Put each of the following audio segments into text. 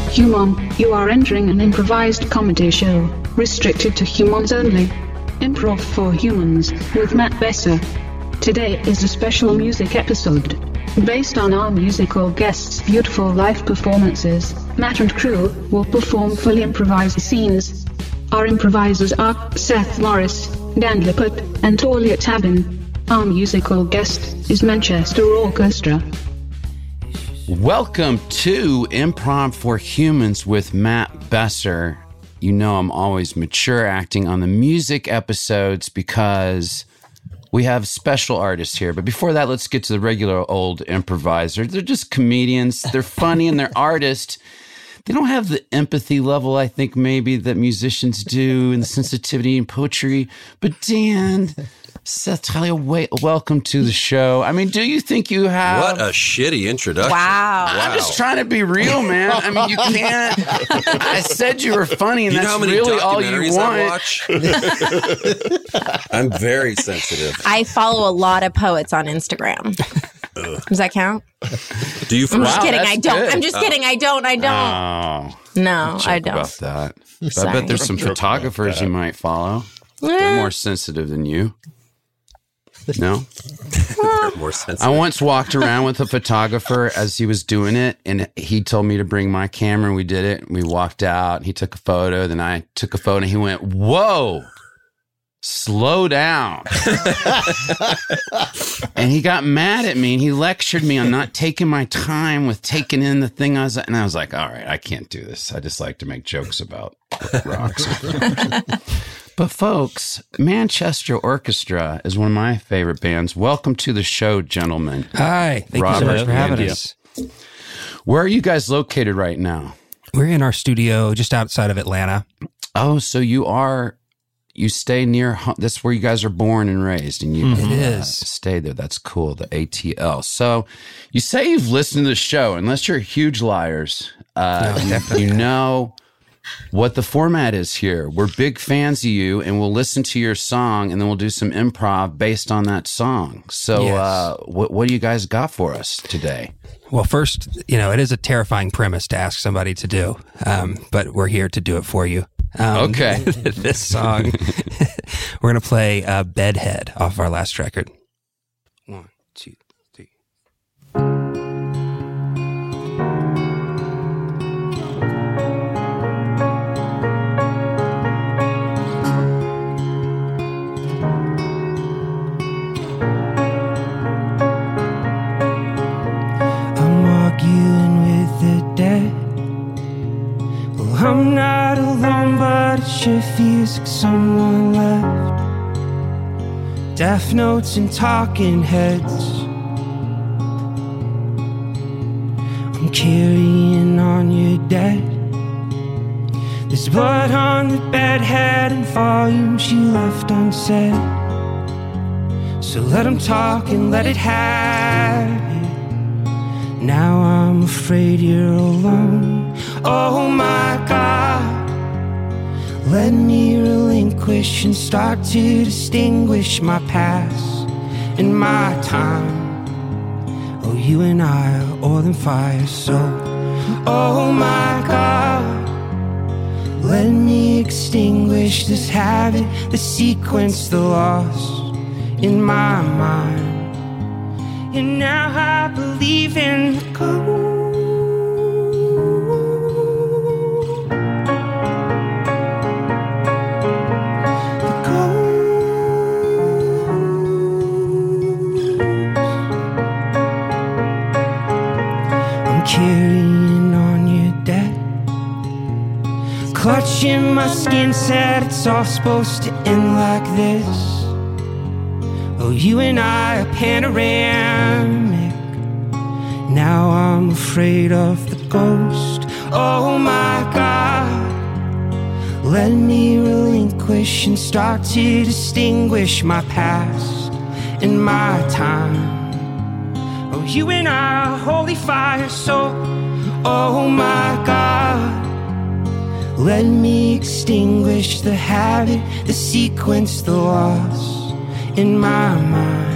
Human, you are entering an improvised comedy show, restricted to humans only. Improv for Humans, with Matt Besser. Today is a special music episode. Based on our musical guests' beautiful live performances, Matt and crew will perform fully improvised scenes. Our improvisers are Seth Morris, Dan Lippert, and Talia Tabin. Our musical guest is Manchester Orchestra. Welcome to Improv for Humans with Matt Besser. You know I'm always mature acting on the music episodes because we have special artists here. But before that, let's get to the regular old improvisers. They're just comedians. They're funny and they're artists. They don't have the empathy level, I think, maybe that musicians do and the sensitivity in poetry. But Dan, Seth, Talia, welcome to the show. I mean, do you think you have... What a shitty introduction. Wow. I'm just trying to be real, man. I mean, you can't... I said you were funny, and that's really all you want. I'm very sensitive. I follow a lot of poets on Instagram. Does that count? Do you? I'm just kidding. that's I don't. good. I'm just kidding. I don't. Oh, No, I don't. about that. I Sorry. bet there's some photographers you might follow. They're more sensitive than you. No? They're more sensitive. I once walked around with a photographer as he was doing it, and he told me to bring my camera, and we did it. We walked out, he took a photo, then I took a photo, and he went, "Whoa, slow down." And he got mad at me, and he lectured me on not taking my time with taking in the thing I was like, all right, I can't do this. I just like to make jokes about rocks. But folks, Manchester Orchestra is one of my favorite bands. Welcome to the show, gentlemen. Hi. Thank you so much for having us. Where are you guys located right now? We're in our studio just outside of Atlanta. Oh, so you stay near, that's where you guys are born and raised, and you stay there. That's cool, the ATL. So you say you've listened to the show, unless you're huge liars, you know what the format is here. We're big fans of you, and we'll listen to your song, and then we'll do some improv based on that song. So what do you guys got for us today? Well, first, it is a terrifying premise to ask somebody to do, but we're here to do it for you. Okay. This song, we're going to play Bedhead off our last record. 1, 2, 3. I'm arguing with the dead. Well, I'm not alone, but it sure feels like someone left. Death notes and talking heads. I'm carrying on your dead. There's blood on the bedhead and volumes you left unsaid. So let 'em talk and let it have it. Now I'm afraid you're alone. Oh my God, let me relinquish and start to distinguish my past and my time. Oh, you and I are oil and fire, so oh my God, let me extinguish this habit, the sequence, the loss in my mind. And now I believe in the gold. The gold. I'm carrying on your debt. Clutching my skin, said it's all supposed to end like this. Oh, you and I are panoramic. Now I'm afraid of the ghost. Oh my God, let me relinquish and start to distinguish my past and my time. Oh, you and I are holy fire, so oh my God, let me extinguish the habit, the sequence, the loss in my mind.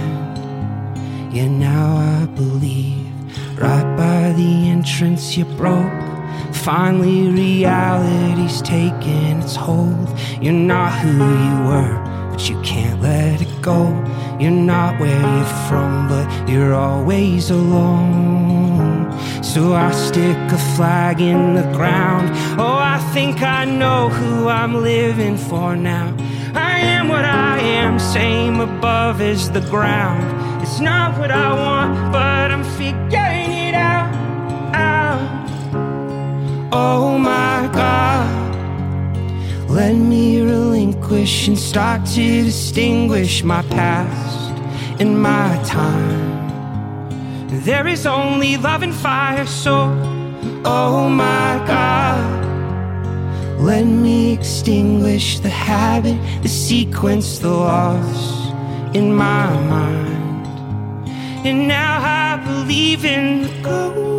Yeah, now I believe right by the entrance you broke finally reality's taking its hold. You're not who you were, but you can't let it go. You're not where you're from, but you're always alone. So I stick a flag in the ground. Oh, I think I know who I'm living for now. I am what I am, same above as the ground. It's not what I want, but I'm figuring it out. Oh my God, let me relinquish and start to distinguish my past and my time. There is only love and fire, so oh my God, let me extinguish the habit, the sequence, the loss in my mind. And now I believe in the ghost.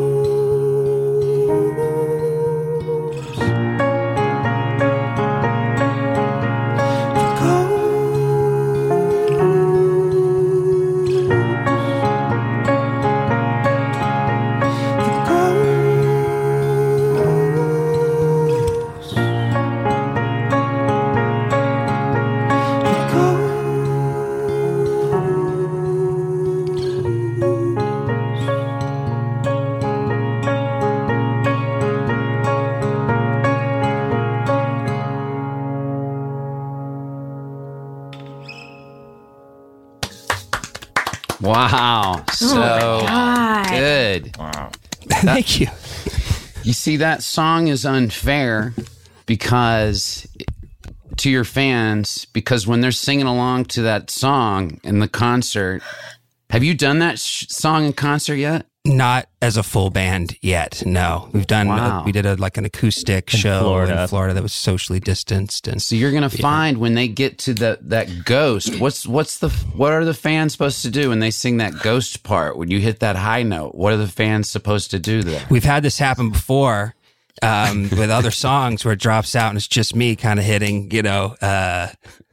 Wow. So good. Wow. Thank you. You see, that song is unfair because to your fans, because when they're singing along to that song in the concert, have you done that song in concert yet? Not as a full band yet. No, we've done. Wow. We did an acoustic show in Florida that was socially distanced, and so you're gonna find when they get to that ghost. What are the fans supposed to do when they sing that ghost part? When you hit that high note, what are the fans supposed to do there? We've had this happen before with other songs where it drops out and it's just me kind of hitting, a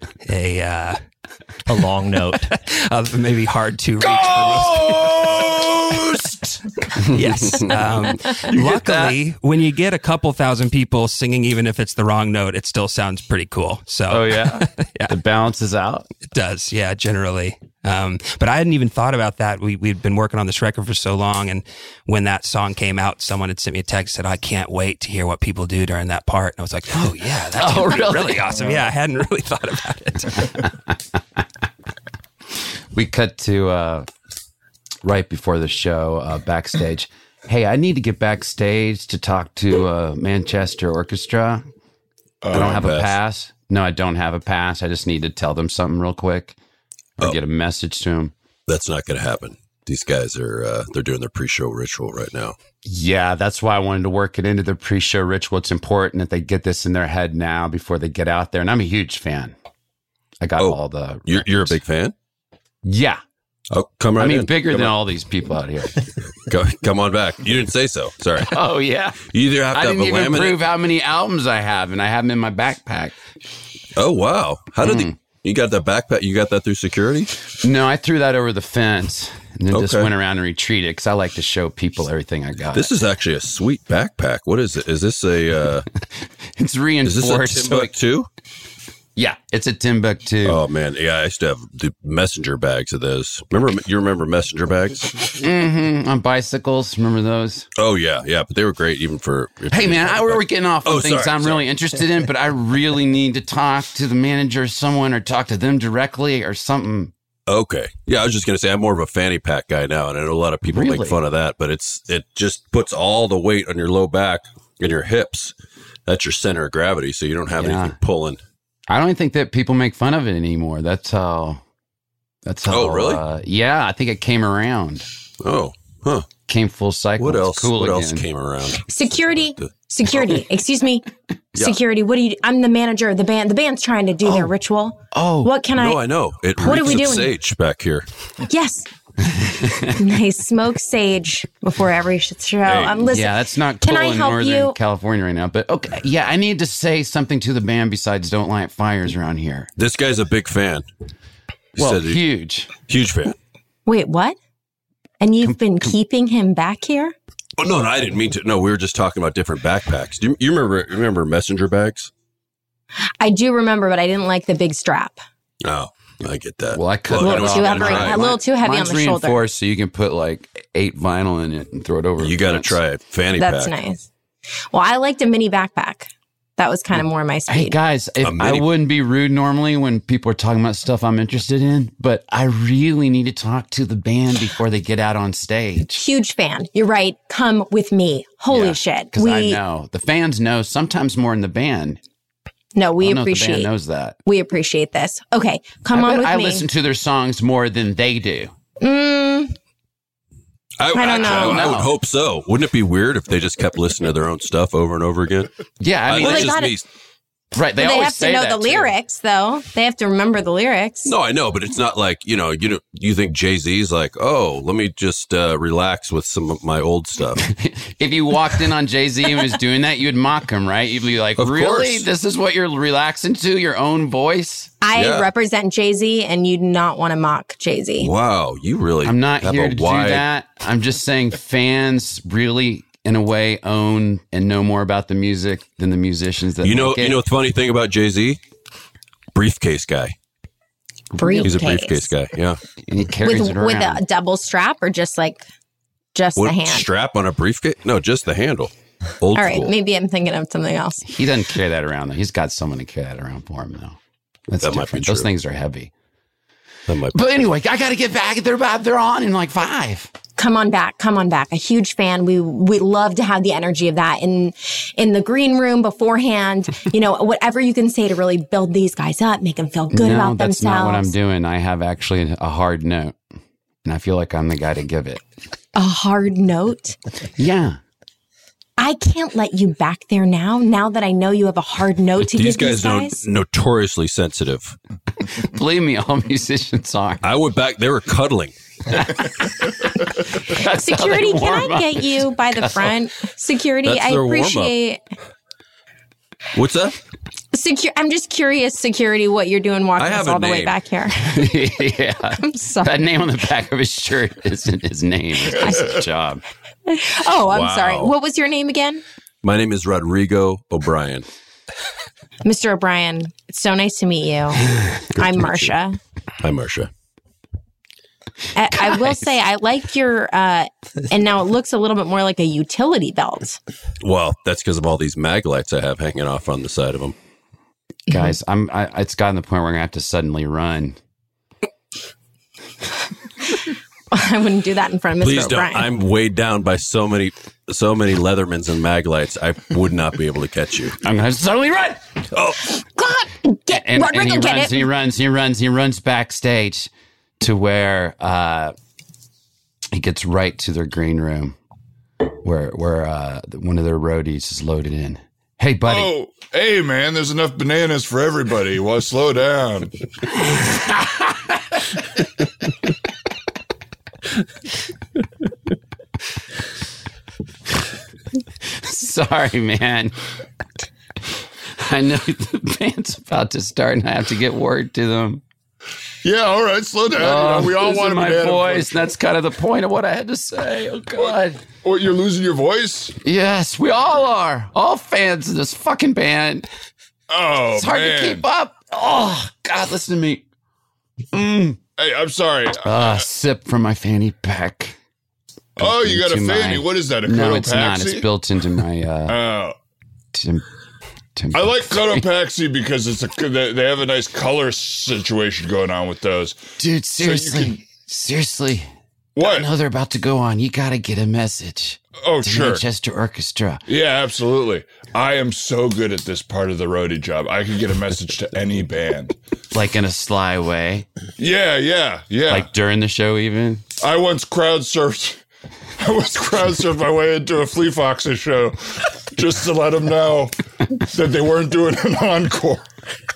long note, maybe hard to reach. Yes. Luckily, when you get a couple thousand people singing, even if it's the wrong note, it still sounds pretty cool. So, oh yeah, yeah. It balances out. It does, yeah, generally. But I hadn't even thought about that. We'd been working on this record for so long, and when that song came out, someone had sent me a text that said, "I can't wait to hear what people do during that part." And I was like, "Oh yeah, that's really awesome." Yeah, I hadn't really thought about it. We cut to right before the show, backstage. Hey, I need to get backstage to talk to Manchester Orchestra. I don't have a pass. No, I don't have a pass. I just need to tell them something real quick or get a message to them. That's not going to happen. These guys are, they're doing their pre-show ritual right now. Yeah, that's why I wanted to work it into their pre-show ritual. It's important that they get this in their head now before they get out there. And I'm a huge fan. I got all the... You're a big fan? Yeah. Oh, come right in. I mean, bigger than all these people out here. Come on back. You didn't say so. Sorry. Oh, yeah. You either have to have a laminate. I didn't even prove how many albums I have, and I have them in my backpack. Oh, wow. How did you got that backpack? You got that through security? No, I threw that over the fence and then just went around and retreated because I like to show people everything I got. This is actually a sweet backpack. What is it? Is this a... It's reinforced. Is this a Timbuk2? Yeah, it's a Timbuk2. Oh, man. Yeah, I used to have the messenger bags of those. You remember messenger bags? Mm-hmm. On bicycles. Remember those? Oh, yeah. Yeah, but they were great even for... Hey, man, we're getting off on things I'm really interested in, but I really need to talk to the manager or someone or talk to them directly or something. Okay. Yeah, I was just going to say, I'm more of a fanny pack guy now, and I know a lot of people make fun of that, but it just puts all the weight on your low back and your hips. That's your center of gravity, so you don't have anything pulling. I don't think that people make fun of it anymore. That's how. Oh, really? Yeah, I think it came around. Oh, huh. Came full cycle. What else? Cool what again. else came around? Security. Excuse me. Yeah. Security. What do you? I'm the manager of the band. The band's trying to do their ritual. Oh, what can I? No, I know. What are we doing? Sage back here. Yes. They smoke sage before every show. Hey. Listen, yeah, that's not cool in Northern you? California right now. But okay, yeah, I need to say something to the band besides "Don't light fires" around here. This guy's a big fan. Huge fan. Wait, what? And you've been keeping him back here? Oh, no, I didn't mean to. No, we were just talking about different backpacks. Do you remember messenger bags? I do remember, but I didn't like the big strap. Oh, I get that. Well, I cut a little too heavy on the shoulder. Mine's reinforced, so you can put like 8 vinyl in it and throw it over. You got to try it. Fanny pack. That's nice. Well, I liked a mini backpack. That was kind of more my speed. Hey, guys, I wouldn't be rude normally when people are talking about stuff I'm interested in, but I really need to talk to the band before they get out on stage. Huge fan. You're right. Come with me. Holy shit. Because I know. The fans know sometimes more than the band. No, we I don't appreciate. Know if the band knows that. We appreciate this. Okay, come on with me. I listen to their songs more than they do. I don't know. I would hope so. Wouldn't it be weird if they just kept listening to their own stuff over and over again? Yeah, I mean, that's just me. Right, they have to know the lyrics, though. They have to remember the lyrics. No, I know, but it's not like, you think Jay-Z's like, oh, let me just relax with some of my old stuff. If you walked in on Jay-Z and was doing that, you'd mock him, right? You'd be like, really? Course. This is what you're relaxing to? Your own voice? I represent Jay-Z, and you'd not want to mock Jay-Z. Wow, you really I'm not here to do that. I'm just saying fans really, in a way, own and know more about the music than the musicians that You know the funny thing about Jay-Z? Briefcase guy. He's a briefcase guy, yeah. And he carries it around. With a double strap or just the hand? Strap on a briefcase? No, just the handle. Old All right, school. maybe I'm thinking of something else. He doesn't carry that around, though. He's got someone to carry that around for him, though. That might be true. Those things are heavy. But anyway, I got to get back. They're on in like 5. Come on back. A huge fan. We love to have the energy of that in the green room beforehand. Whatever you can say to really build these guys up, make them feel good about themselves. That's not what I'm doing. I have actually a hard note, and I feel like I'm the guy to give it. A hard note? Yeah. I can't let you back there now that I know you have a hard note to give these guys. These guys are notoriously sensitive. Believe me, all musicians are. I went back. They were cuddling. Security, can I get you by the front? Security, I appreciate. What's that? I'm just curious, security, what you're doing walking us all the way back here. Yeah. I'm sorry. That name on the back of his shirt isn't his name. It's just his job. Oh, I'm sorry. What was your name again? My name is Rodrigo O'Brien. Mr. O'Brien, it's so nice to meet you. I'm Marcia. Hi, Marcia. I will say, I like your, and now it looks a little bit more like a utility belt. Well, that's because of all these mag lights I have hanging off on the side of them. Guys, it's gotten to the point where I'm going to have to suddenly run. I wouldn't do that in front of Mr. Please O'Brien. don't. I'm weighed down by so many Leathermans and mag lights. I would not be able to catch you. I'm going to suddenly run. Oh, God! He runs backstage to where he gets right to their green room where one of their roadies is loaded in. Hey, buddy. Oh, hey, man, there's enough bananas for everybody. Well, slow down. Sorry, man. I know the band's about to start and I have to get word to them. Yeah, all right, slow down. We all want my voice. That's kind of the point of what I had to say. Oh, God. What, you're losing your voice? Yes, we all are. All fans of this fucking band. Oh, it's hard to keep up. Oh, God, listen to me. Hey, I'm sorry. Sip from my fanny pack. Oh, you got a fanny. What is that, a Cotopaxi? No, it's not. It's built into my... I like Cotopaxi because they have a nice color situation going on with those. Dude, seriously. Seriously. What? I know they're about to go on. You got to get a message. Oh, to sure. Manchester Orchestra. Yeah, absolutely. I am so good at this part of the roadie job. I can get a message to any band. Like in a sly way? Yeah. Like during the show even? I once crowd surfed my way into a Flea Foxes show just to let them know that they weren't doing an encore.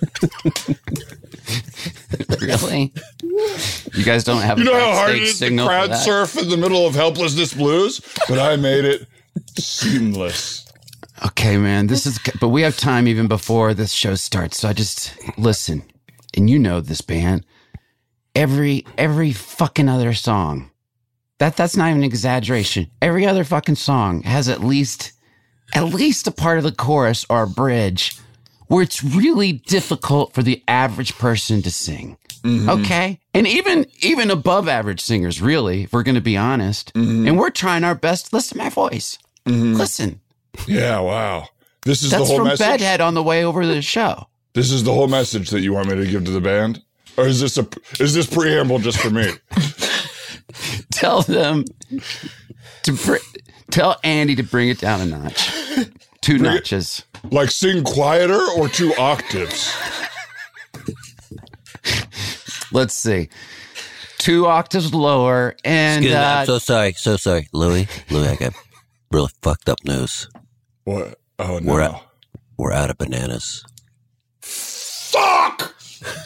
Really? You guys don't have a how hard it is to crowd surf in the middle of Helplessness Blues? But I made it seamless. Okay, man, but we have time even before this show starts. So I just listen, and you know this band. Every fucking other song That's not even an exaggeration. Every other fucking song has at least a part of the chorus or a bridge where it's really difficult for the average person to sing. Mm-hmm. Okay? And even above average singers, really, if we're going to be honest. Mm-hmm. And we're trying our best to listen to my voice. Mm-hmm. Listen. Yeah, wow. That's the whole message? That's from Bedhead on the way over to the show. This is the whole message that you want me to give to the band? Or is this preamble just for me? Tell them tell Andy to bring it down a notch. 2 notches. Like sing quieter or 2 octaves? Let's see. 2 octaves lower and I'm so sorry. Louie, I got really fucked up news. What? Oh no. We're out of bananas. Fuck!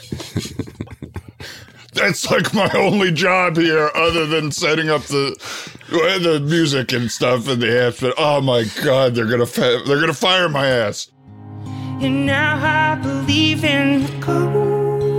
That's like my only job here other than setting up the music and stuff and the amps. But oh my God, they're gonna fire my ass. And now I believe in the cold.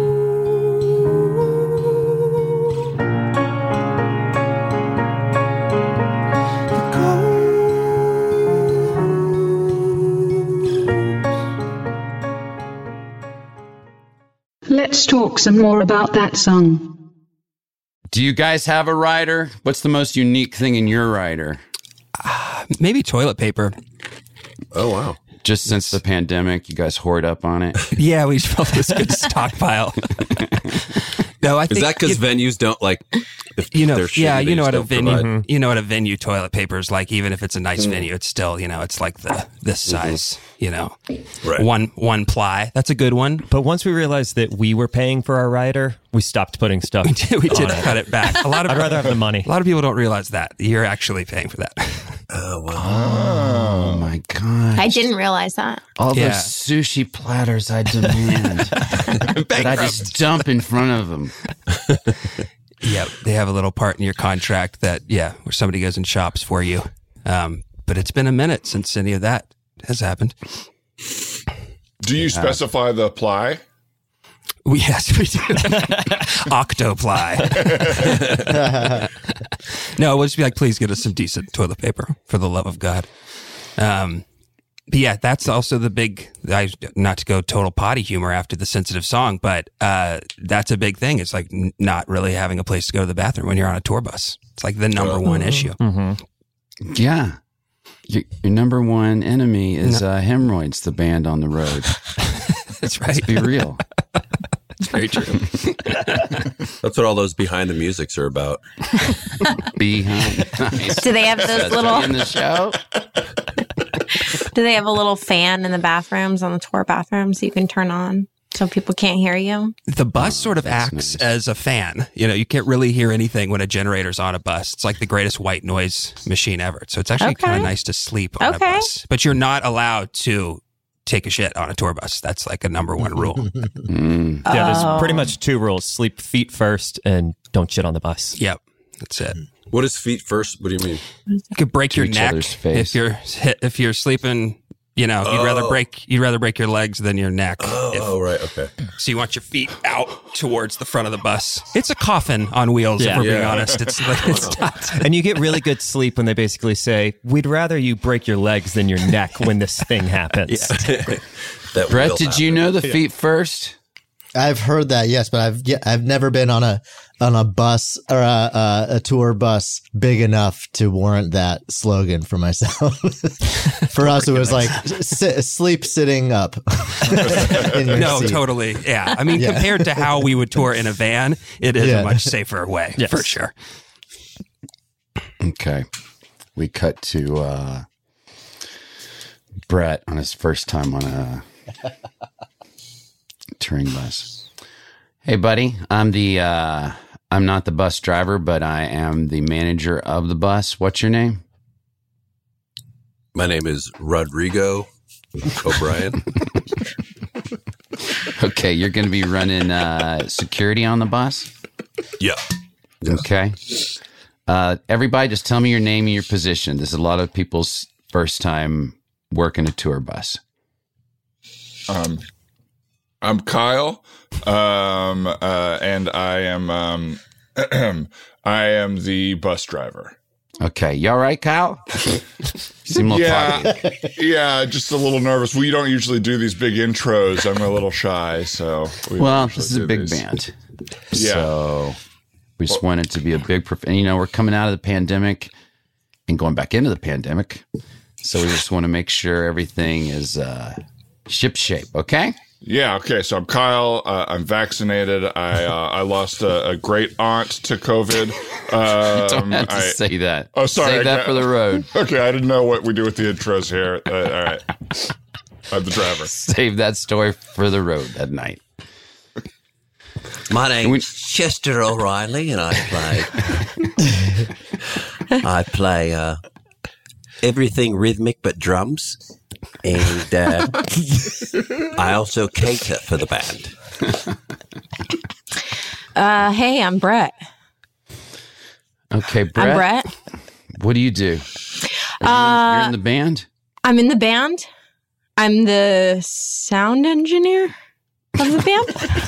Let's talk some more about that song. Do you guys have a rider? What's the most unique thing in your rider? Maybe toilet paper. Oh, wow. Just since the pandemic, you guys hoard up on it? Yeah, we just built this good stockpile. No, I think is that because venues don't like? You know what a venue toilet paper is like. Even if it's a nice venue, it's still it's like this size. Right. One ply. That's a good one. But once we realized that we were paying for our rider, we stopped putting stuff. We did cut it back. I'd rather have the money. A lot of people don't realize that you're actually paying for that. Oh wow! Oh my God! I didn't realize that. All those sushi platters I demand that I just dump in front of them. Yeah, they have a little part in your contract that where somebody goes and shops for you. But it's been a minute since any of that has happened. Do you specify the ply? Yes, we do. Octoply. No, we'll just be like, please get us some decent toilet paper for the love of God. But yeah, that's also the big, not to go total potty humor after the sensitive song, but that's a big thing. It's like not really having a place to go to the bathroom when you're on a tour bus. It's like the number one issue. Mm-hmm. Yeah. Your number one enemy is Hemorrhoids, the band on the road. That's right. Let's be real. It's very true. That's what all those behind the musics are about. Behind. Nice. Do they have those little in the show? Do they have a little fan in the bathrooms, on the tour bathrooms, you can turn on so people can't hear you? The bus sort of acts as a fan. You can't really hear anything when a generator's on a bus. It's like the greatest white noise machine ever. So it's actually kind of nice to sleep on a bus. But you're not allowed to take a shit on a tour bus. That's like a number one rule. Yeah, there's pretty much 2 rules. Sleep feet first and don't shit on the bus. Yep, that's it. What is feet first? What do you mean? You could break your neck if you're sleeping. You'd rather break your legs than your neck. Oh, right, okay. So you want your feet out towards the front of the bus. It's a coffin on wheels, if we're being honest. It's like it's not. And you get really good sleep when they basically say, "We'd rather you break your legs than your neck when this thing happens." Brett, did you know the feet first? I've heard that, yes, but I've never been on a bus or a tour bus big enough to warrant that slogan for myself. For us, it was like sleep sitting up. In your seat. Totally, yeah. I mean, compared to how we would tour in a van, it is a much safer way, for sure. Okay, we cut to Brett on his first time on a touring bus. Hey, buddy, I'm not the bus driver, but I am the manager of the bus. What's your name? My name is Rodrigo O'Brien. Okay, you're going to be running security on the bus? Yeah. Okay. Everybody just tell me your name and your position. This is a lot of people's first time working a tour bus. I'm Kyle, and I am I am the bus driver. Okay. You all right, Kyle? Seem a little foggy. Yeah, just a little nervous. We don't usually do these big intros. I'm a little shy, so. Well, this is a big band. Yeah. So we just want it to be a big, and you know, we're coming out of the pandemic and going back into the pandemic. So we just want to make sure everything is shipshape. Okay. Yeah. Okay. So I'm Kyle. I'm vaccinated. I lost a great aunt to COVID. You don't have to say that. Oh, sorry. Save that for the road. Okay. I didn't know what we do with the intros here. All right. I'm the driver. Save that story for the road that night. My name's Chester O'Reilly, and I play everything rhythmic but drums. And I also cater for the band. Hey, I'm Brett. Okay, Brett. I'm Brett. What do you do? You're in the band? I'm in the band. I'm the sound engineer of the band.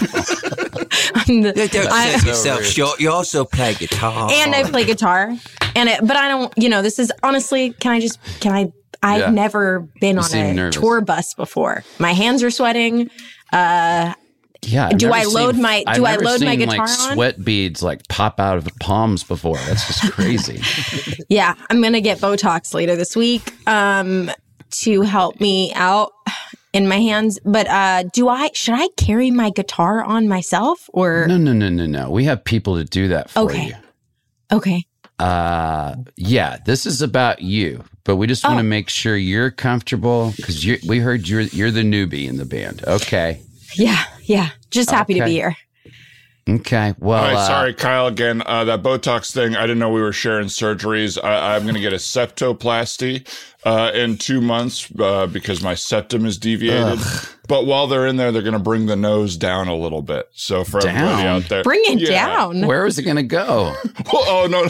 Don't sell yourself short. You also play guitar. And I play guitar. But I don't, this is honestly, I've never been on a tour bus before. My hands are sweating. Do I load my guitar on? Sweat beads pop out of the palms before. That's just crazy. Yeah, I'm gonna get Botox later this week to help me out in my hands. But should I carry my guitar on myself or No. We have people to do that for you. Okay. Yeah, this is about you, but we just want to make sure you're comfortable because we heard you're the newbie in the band. Okay. Yeah. Just happy to be here. Okay. Well, all right, sorry, Kyle, again, that Botox thing, I didn't know we were sharing surgeries. I'm going to get a septoplasty in 2 months because my septum is deviated. But while they're in there, they're going to bring the nose down a little bit. So for everybody out there. Bring it down. Where is it going to go? Oh, no.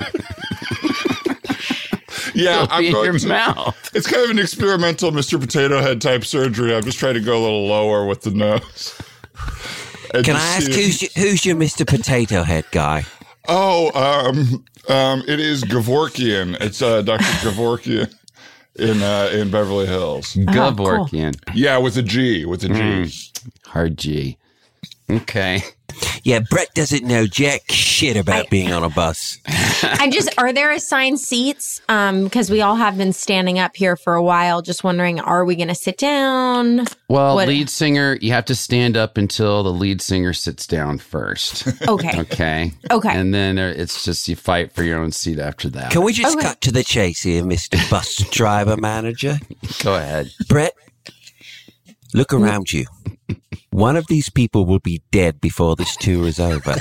Yeah, I'm going in your mouth. It's kind of an experimental Mr. Potato Head type surgery. I'm just trying to go a little lower with the nose. Can I ask who's your Mr. Potato Head guy? Oh, it is Gavorkian. It's Dr. Gavorkian in Beverly Hills. Gavorkian. Cool. Yeah, with a G. Hard G. Okay. Yeah, Brett doesn't know jack shit about being on a bus. Are there assigned seats? Because we all have been standing up here for a while. Just wondering, are we going to sit down? Well, lead singer, you have to stand up until the lead singer sits down first. Okay. Okay. And then it's just you fight for your own seat after that. Can we just cut to the chase here, Mr. Bus Driver Manager? Go ahead. Brett, look around you. One of these people will be dead before this tour is over.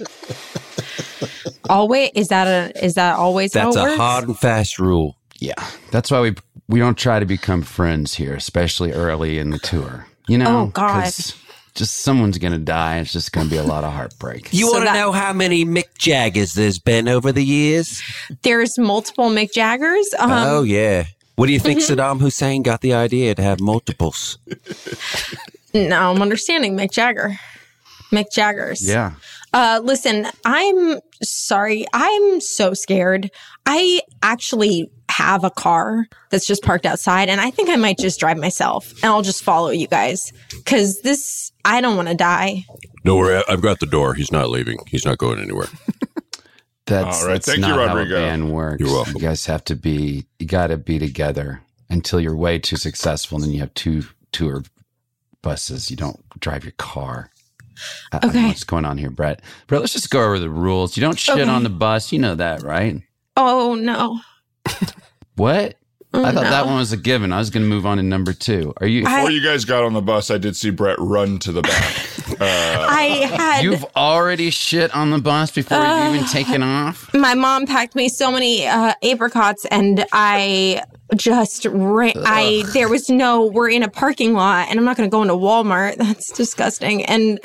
Always? Is that always how it works? That's a hard and fast rule. Yeah. That's why we don't try to become friends here, especially early in the tour. Oh, God. Just someone's going to die. It's just going to be a lot of heartbreak. You want to know how many Mick Jaggers there's been over the years? There's multiple Mick Jaggers. Oh, yeah. What do you think Saddam Hussein got the idea to have multiples? No, I'm understanding Mick Jagger. Mick Jaggers. Yeah. Listen, I'm sorry. I'm so scared. I actually have a car that's just parked outside, and I think I might just drive myself, and I'll just follow you guys. Because I don't want to die. No worry, I've got the door. He's not leaving. He's not going anywhere. That's all right. That's Thank not you, Rodrigo. How a band works. You're welcome. You guys have to you got to be together until you're way too successful, and then you have two tour buses. You don't drive your car. I don't know what's going on here, Brett. Brett, let's just go over the rules. You don't shit on the bus. You know that, right? Oh, no. What? I thought that one was a given. I was going to move on to number 2. Are you? Before you guys got on the bus, I did see Brett run to the back. You've already shit on the bus before you've even taken off? My mom packed me so many apricots, and I just we're in a parking lot, and I'm not going to go into Walmart. That's disgusting. And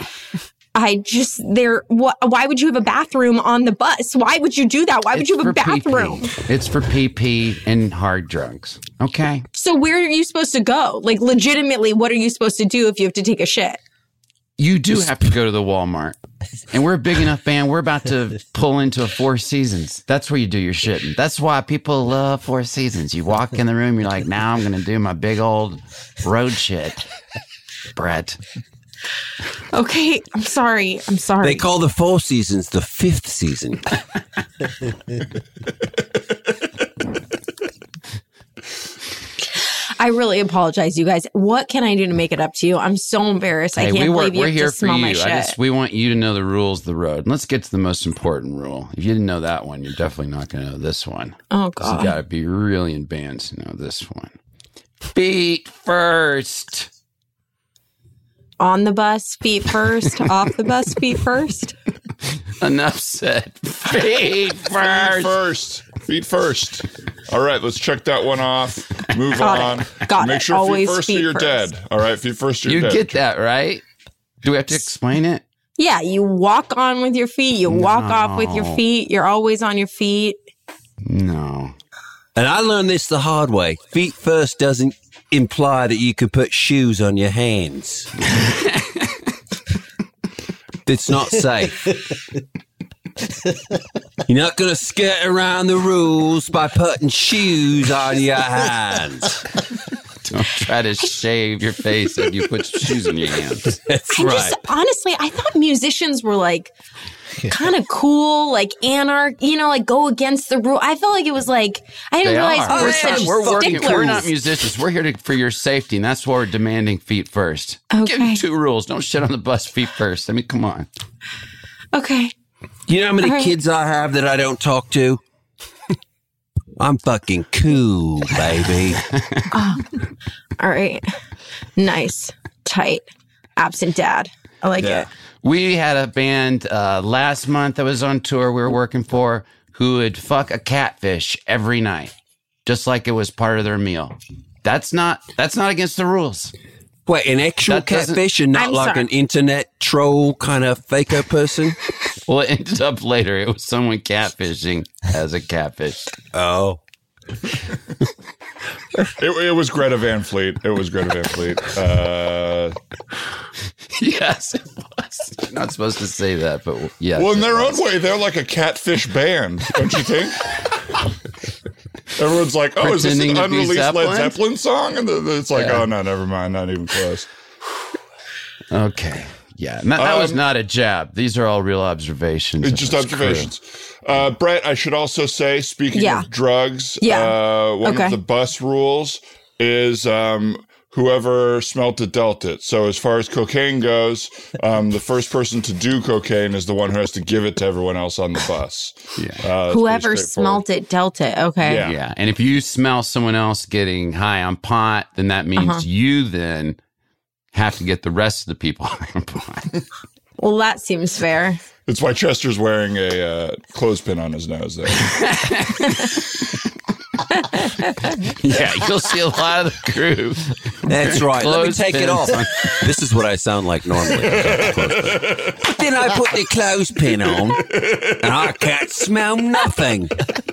why would you have a bathroom on the bus? Why would you do that? Why would you have a bathroom? It's for pee and hard drugs. Okay. So where are you supposed to go? Like, legitimately, what are you supposed to do if you have to take a shit? You do have to go to the Walmart. And we're a big enough band. We're about to pull into a Four Seasons. That's where you do your shit. And that's why people love Four Seasons. You walk in the room, you're like, now I'm going to do my big old road shit. Brett. Okay, I'm sorry. They call the Four Seasons the fifth season. I really apologize, you guys. What can I do to make it up to you? I'm so embarrassed. I can't believe you have to smell my shit. We want you to know the rules of the road. And let's get to the most important rule. If you didn't know that one, you're definitely not going to know this one. Oh, God. You got to be really in bands to know this one. Feet first. On the bus, feet first. Off the bus, feet first. Enough said. Feet first. Feet first. All right, let's check that one off. Move on. Make sure Always feet first or you're dead. All right, feet first or you're dead. You get that, right? Do we have to explain it? Yeah, you walk on with your feet. You walk off with your feet. You're always on your feet. No. And I learned this the hard way. Feet first doesn't imply that you could put shoes on your hands. It's not safe. You're not going to skirt around the rules by putting shoes on your hands. Don't try to shave your face if you put shoes in your hands. That's right. Honestly, I thought musicians were like kind of cool, like like go against the rule. I felt like it was like, I didn't realize we were such sticklers. We're not musicians. We're here for your safety, and that's why we're demanding feet first. Okay. Give you 2 rules. Don't shit on the bus, feet first. I mean, come on. Okay. You know how many kids I have that I don't talk to? I'm fucking cool, baby. All right. Nice. Tight. Absent dad. I like it. We had a band last month that was on tour we were working for who would fuck a catfish every night, just like it was part of their meal. That's not against the rules. Wait, an actual catfish and not like an internet troll kind of faker person? Well, it ended up later. It was someone catfishing as a catfish. Oh. It was Greta Van Fleet. Yes, it was. You're not supposed to say that, but yes. Well, in their own way, they're like a catfish band, don't you think? Everyone's like, oh, is this an unreleased Led Zeppelin song? And it's like, oh, no, never mind. Not even close. Okay. Yeah. That was not a jab. These are all real observations. It's just observations. Brett, I should also say, speaking of drugs, one of the bus rules is whoever smelt it dealt it. So as far as cocaine goes, the first person to do cocaine is the one who has to give it to everyone else on the bus. Yeah. Whoever smelt it dealt it. Okay. Yeah. And if you smell someone else getting high on pot, then that means you then have to get the rest of the people high on pot. Well, that seems fair. That's why Chester's wearing a clothespin on his nose there. Yeah, you'll see a lot of the crew. That's right. Let me take it off. This is what I sound like normally. But then I put the clothespin on, and I can't smell nothing.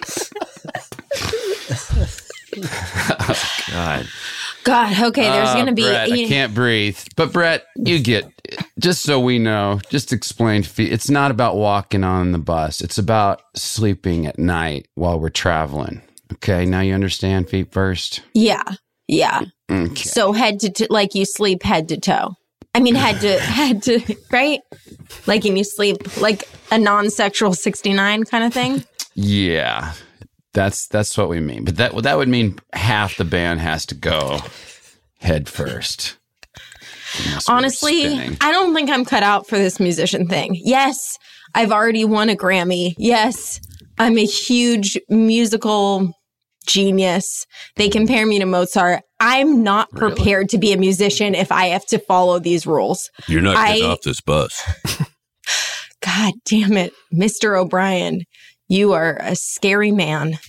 Oh, God. God, okay, there's going to be... Brett, I can't breathe. But Brett, you get... Just so we know, just explain, it's not about walking on the bus. It's about sleeping at night while we're traveling. Okay, now you understand feet first? Yeah. Okay. So head to like you sleep head to toe. I mean, head to, right? Like, and you sleep like a non-sexual 69 kind of thing? Yeah. That's what we mean. But that would mean half the band has to go head first. Honestly, I don't think I'm cut out for this musician thing. Yes, I've already won a Grammy. Yes, I'm a huge musical genius. They compare me to Mozart. I'm not prepared to be a musician if I have to follow these rules. You're not getting off this bus. God damn it, Mr. O'Brien. You are a scary man.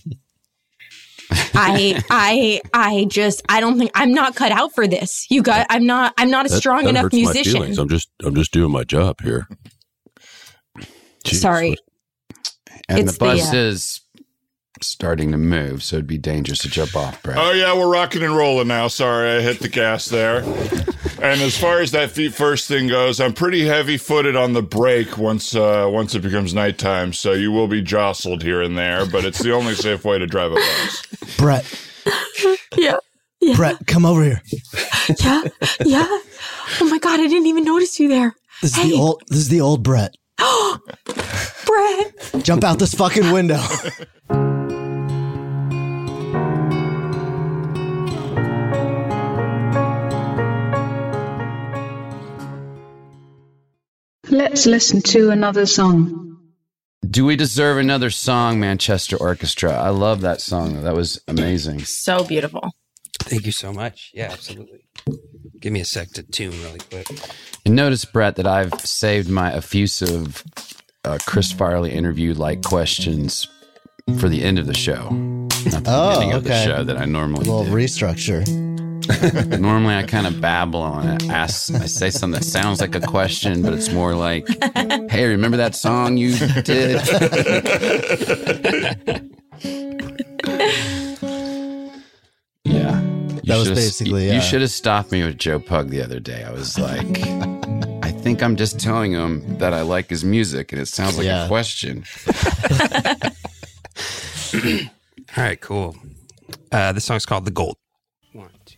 I don't think I'm not cut out for this. You guys, I'm not a strong enough musician. I'm just doing my job here. Jeez. Sorry. And the bus is starting to move, so it'd be dangerous to jump off, Brett. Oh, yeah, we're rocking and rolling now. Sorry, I hit the gas there. And as far as that feet first thing goes, I'm pretty heavy-footed on the brake once it becomes nighttime, so you will be jostled here and there, but it's the only safe way to drive a bus. Brett. Yeah. Brett, come over here. Yeah. Oh my God, I didn't even notice you there. This is the old Brett. Brett. Jump out this fucking window. Let's listen to another song. Do we deserve another song, Manchester Orchestra? I love that song. That was amazing. So beautiful. Thank you so much. Yeah, absolutely. Give me a sec to tune really quick. And notice, Brett, that I've saved my effusive Chris Farley interview-like questions for the end of the show. Not the beginning of the show that I normally do. A little restructure. Normally, I kind of babble and I say something that sounds like a question, but it's more like, hey, remember that song you did? Yeah. That was basically, You should have stopped me with Joe Pug the other day. I was like, I think I'm just telling him that I like his music, and it sounds like a question. All right, cool. This song's called The Gold. 1, 2.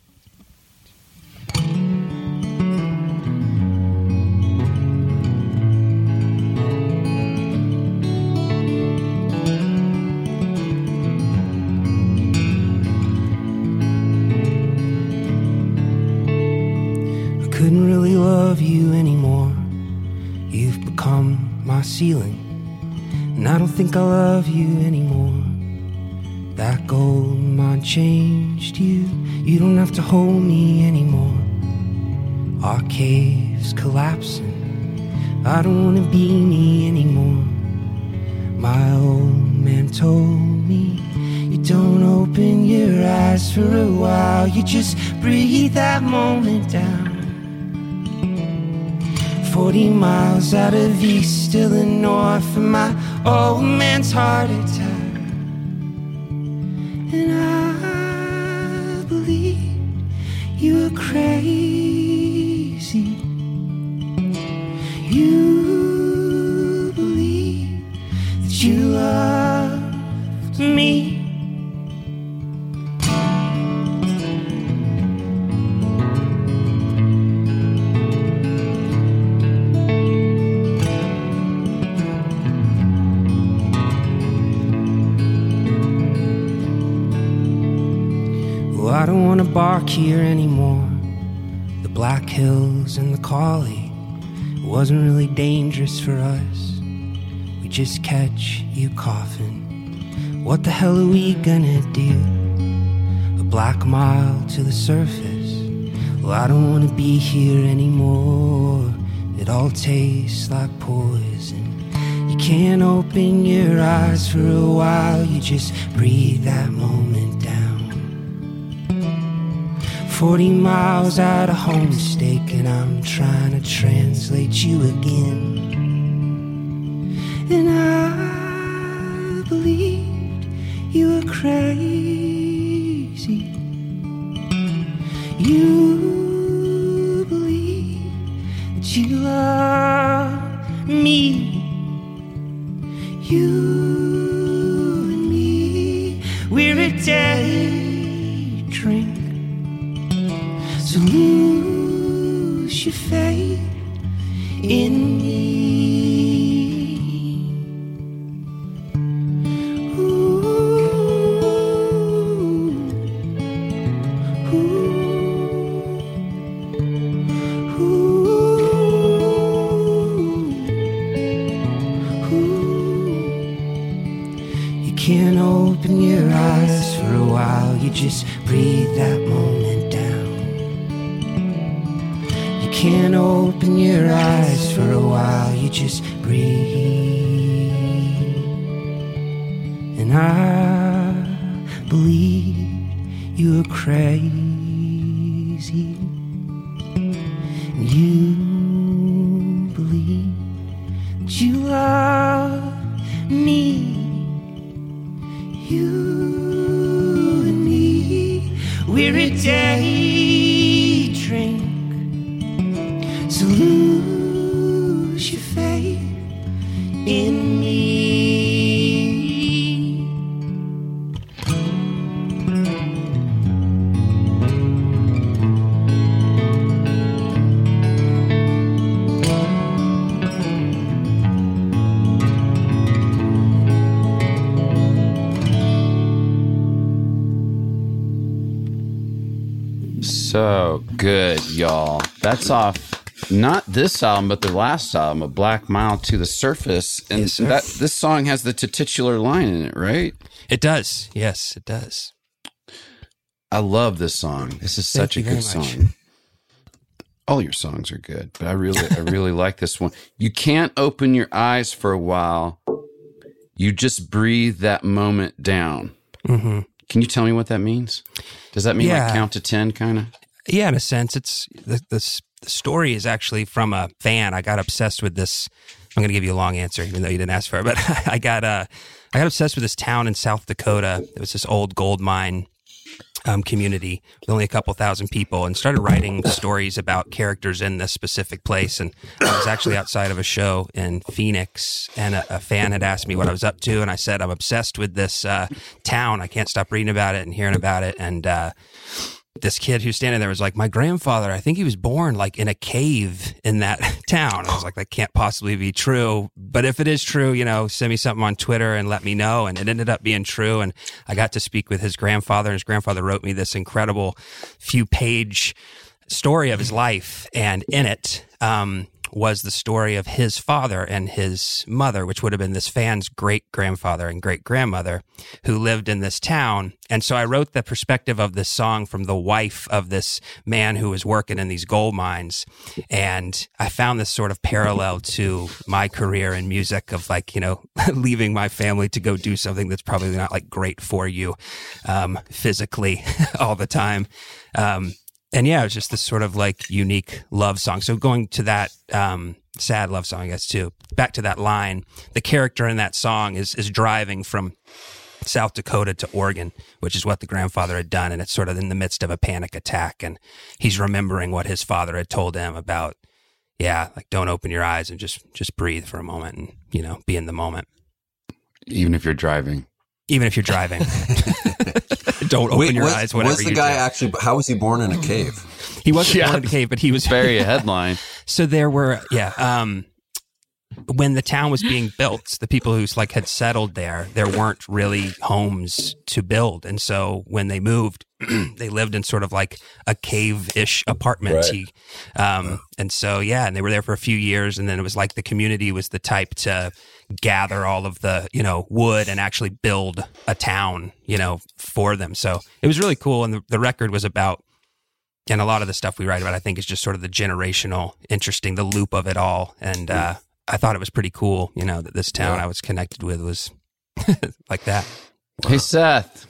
Couldn't really love you anymore. You've become my ceiling, and I don't think I love you anymore. That gold mine changed you. You don't have to hold me anymore. Our cave's collapsing. I don't want to be me anymore. My old man told me, you don't open your eyes for a while. You just breathe that moment down. 40 miles out of East Illinois for my old man's heart attack. And I believed you were crazy. You believed that you loved me. I don't want to bark here anymore. The Black Hills and the Collie, it wasn't really dangerous for us. We just catch you coughing. What the hell are we gonna do? A black mile to the surface. Well, I don't want to be here anymore. It all tastes like poison. You can't open your eyes for a while. You just breathe that moment down. 40 miles out of Homestake, and I'm trying to translate you again. And I believed you were crazy. You believed that you loved me. You and me, we're a day drink. So lose your faith in me. Ooh, ooh, ooh, ooh. You can't open your eyes for a while. You just breathe that moment down. Can't open your eyes for a while, you just breathe. And I believe you were crazy. And you believe that you love me. You weary day drink. So lose your faith in me. So good, y'all. That's off not this album, but the last album, A Black Mile to the Surface. And yes, this song has the titular line in it, right? It does. Yes, it does. I love this song. This is such a good song. All your songs are good, but I really like this one. You can't open your eyes for a while. You just breathe that moment down. Mm-hmm. Can you tell me what that means? Does that mean like count to 10 kind of? Yeah, in a sense. It's the story is actually from a fan. I got obsessed with this. I'm going to give you a long answer, even though you didn't ask for it. But I got obsessed with this town in South Dakota. It was this old gold mine community with only a couple thousand people, and started writing stories about characters in this specific place. And I was actually outside of a show in Phoenix, and a fan had asked me what I was up to, and I said, I'm obsessed with this town. I can't stop reading about it and hearing about it. And this kid who's standing there was like, my grandfather, I think he was born like in a cave in that town. I was like, that can't possibly be true. But if it is true, send me something on Twitter and let me know. And it ended up being true. And I got to speak with his grandfather, and his grandfather wrote me this incredible few-page story of his life. And in it was the story of his father and his mother, which would have been this fan's great-grandfather and great-grandmother, who lived in this town. And so I wrote the perspective of this song from the wife of this man who was working in these gold mines. And I found this sort of parallel to my career in music of leaving my family to go do something that's probably not like great for you physically all the time. And yeah, it was just this sort of like unique love song. So going to that sad love song, I guess, too. Back to that line, the character in that song is driving from South Dakota to Oregon, which is what the grandfather had done. And it's sort of in the midst of a panic attack. And he's remembering what his father had told him about, don't open your eyes and just breathe for a moment and, be in the moment. Even if you're driving. Don't open your eyes. Whatever. Was the guy actually? How was he born in a cave? He wasn't born in a cave, but he was very a headline. So there were, when the town was being built, the people who had settled there weren't really homes to build, and so when they moved, they lived in sort of like a cave-ish apartment. Right. And so and they were there for a few years, and then it was like the community was the type to gather all of the wood and actually build a town for them. So it was really cool, and the record was about. And a lot of the stuff we write about, I think, is just sort of the generational, interesting, the loop of it all. And I thought it was pretty cool, that this town I was connected with was like that. Hey, Seth.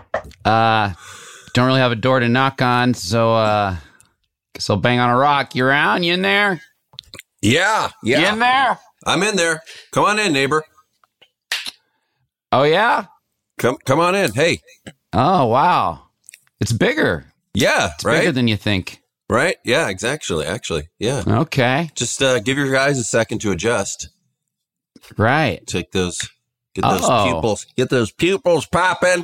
Don't really have a door to knock on, so guess I'll bang on a rock. You around? You in there? Yeah. You in there? I'm in there. Come on in, neighbor. Oh, yeah? Come on in. Hey. Oh, wow. It's bigger. Yeah, it's bigger than you think. Right? Yeah, exactly. Actually, yeah. Okay. Just give your guys a second to adjust. Right. Get those pupils popping.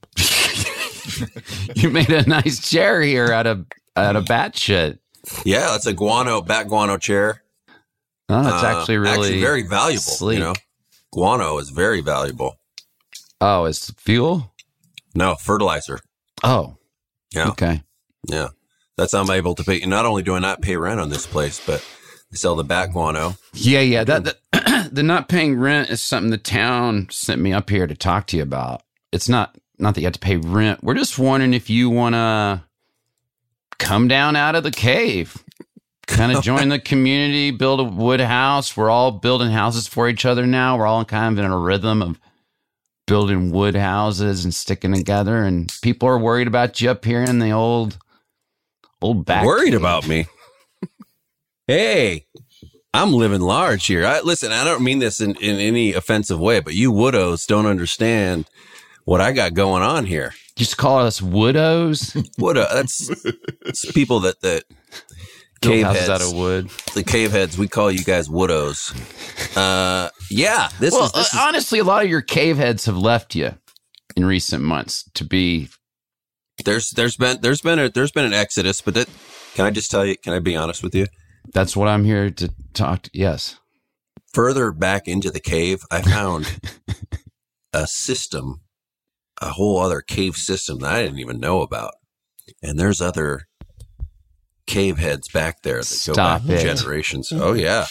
You made a nice chair here out of bat shit. Yeah, that's a bat guano chair. Oh, that's actually very valuable. Sleek. Guano is very valuable. Oh, is fuel? No, fertilizer. Oh. Yeah. Okay. Yeah. That's how I'm able to pay. Not only do I not pay rent on this place, but I sell the bat guano. Yeah. The not paying rent is something the town sent me up here to talk to you about. It's not that you have to pay rent. We're just wondering if you want to come down out of the cave, kind of join the community, build a wood house. We're all building houses for each other now. We're all kind of in a rhythm of building wood houses and sticking together, and people are worried about you up here in the old back. Worried about me? Hey, I'm living large here. Listen, I don't mean this in any offensive way, but you woodos don't understand what I got going on here. You just call us woodos? That's people that cave heads out of wood. The cave heads, we call you guys woodos. This is honestly, a lot of your cave heads have left you in recent months. To be there's been an exodus, but can I just tell you? Can I be honest with you? That's what I'm here to talk. Yes. Further back into the cave, I found a system, a whole other cave system that I didn't even know about, and there's other cave heads back there that go back generations. Oh yeah.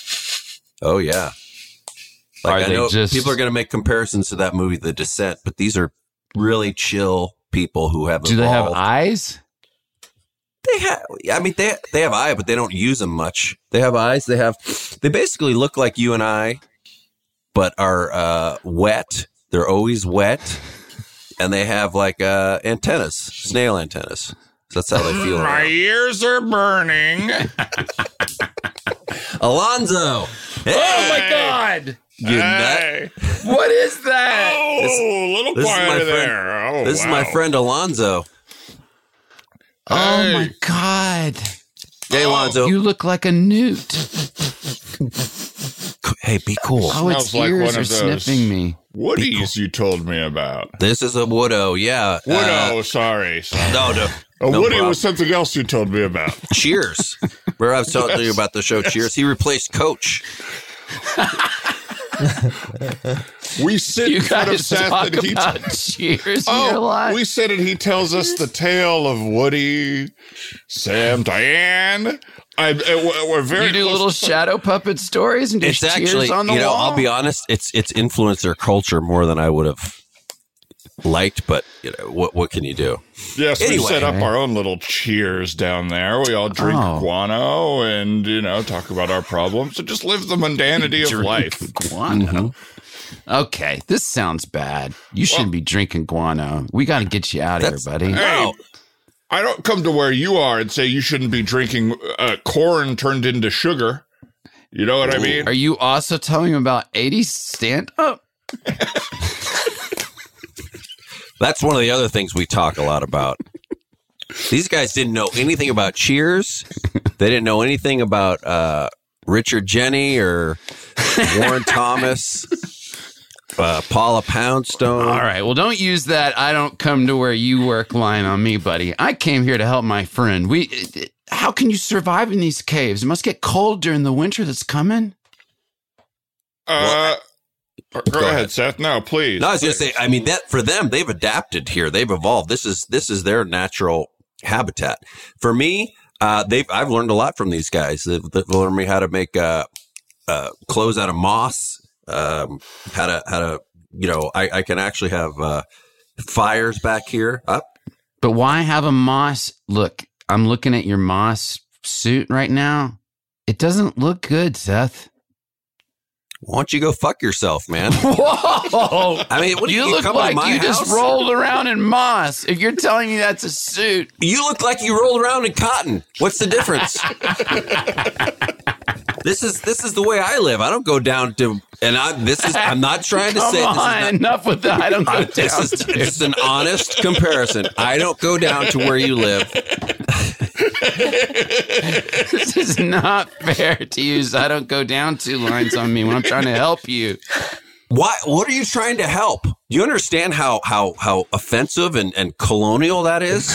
Like, I know people are going to make comparisons to that movie, The Descent, but these are really chill people who have. Do they have eyes? They have. I mean, they have eyes, but they don't use them much. They have eyes. They basically look like you and I, but are wet. They're always wet, and they have like antennas, snail antennas. That's how they feel. My ears are burning. Alonzo. Hey. Oh my God. You nut. What is that? Oh, little quieter there. Oh, this is my friend Alonzo. Oh my God. Hey, Alonzo. You look like a newt. Hey, be cool. Oh, its like ears one are of those sniffing me. Woodies you told me about. This is a Woodo, yeah. Woodo, sorry. No. A Woody was something else you told me about. Cheers. Where I was telling you about the show Cheers. He replaced Coach. We sit you in front of guys Seth talk and he about Cheers in your life? We sit and he tells us the tale of Woody, Sam, Diane. We're very. You do little shadow puppet stories and do It's actually, Cheers on the wall? I'll be honest. It's influencer culture more than I would have liked, but what can you do? Yes, we set up our own little Cheers down there. We all drink guano and talk about our problems and just live the mundanity of life. Guano. Mm-hmm. Okay, this sounds bad. You shouldn't be drinking guano. We got to get you out of here, buddy. Hey, I don't come to where you are and say you shouldn't be drinking corn turned into sugar. You know what I mean? Are you also telling about 80s stand-up? That's one of the other things we talk a lot about. These guys didn't know anything about Cheers. They didn't know anything about Richard Jeni or Warren Thomas, Paula Poundstone. All right. Well, don't use that "I don't come to where you work" line on me, buddy. I came here to help my friend. How can you survive in these caves? It must get cold during the winter that's coming. Go ahead, Seth. No, please. No, I was going to say, I mean, that for them, they've adapted here. They've evolved. This is their natural habitat. For me, I've learned a lot from these guys. They've learned me how to make clothes out of moss. How to I can actually have fires back here up. But why have a moss? Look, I'm looking at your moss suit right now. It doesn't look good, Seth. Why don't you go fuck yourself, man? Whoa! I mean, what you look like you just rolled around in moss. If you're telling me that's a suit, you look like you rolled around in cotton. What's the difference? This is the way I live. I don't go down to, I'm not trying to say. Enough with that. I don't go down. This is an honest comparison. I don't go down to where you live. This is not fair to use "I don't go down" two lines on me when I'm trying to help you. Why? What are you trying to help? You understand how offensive and colonial that is?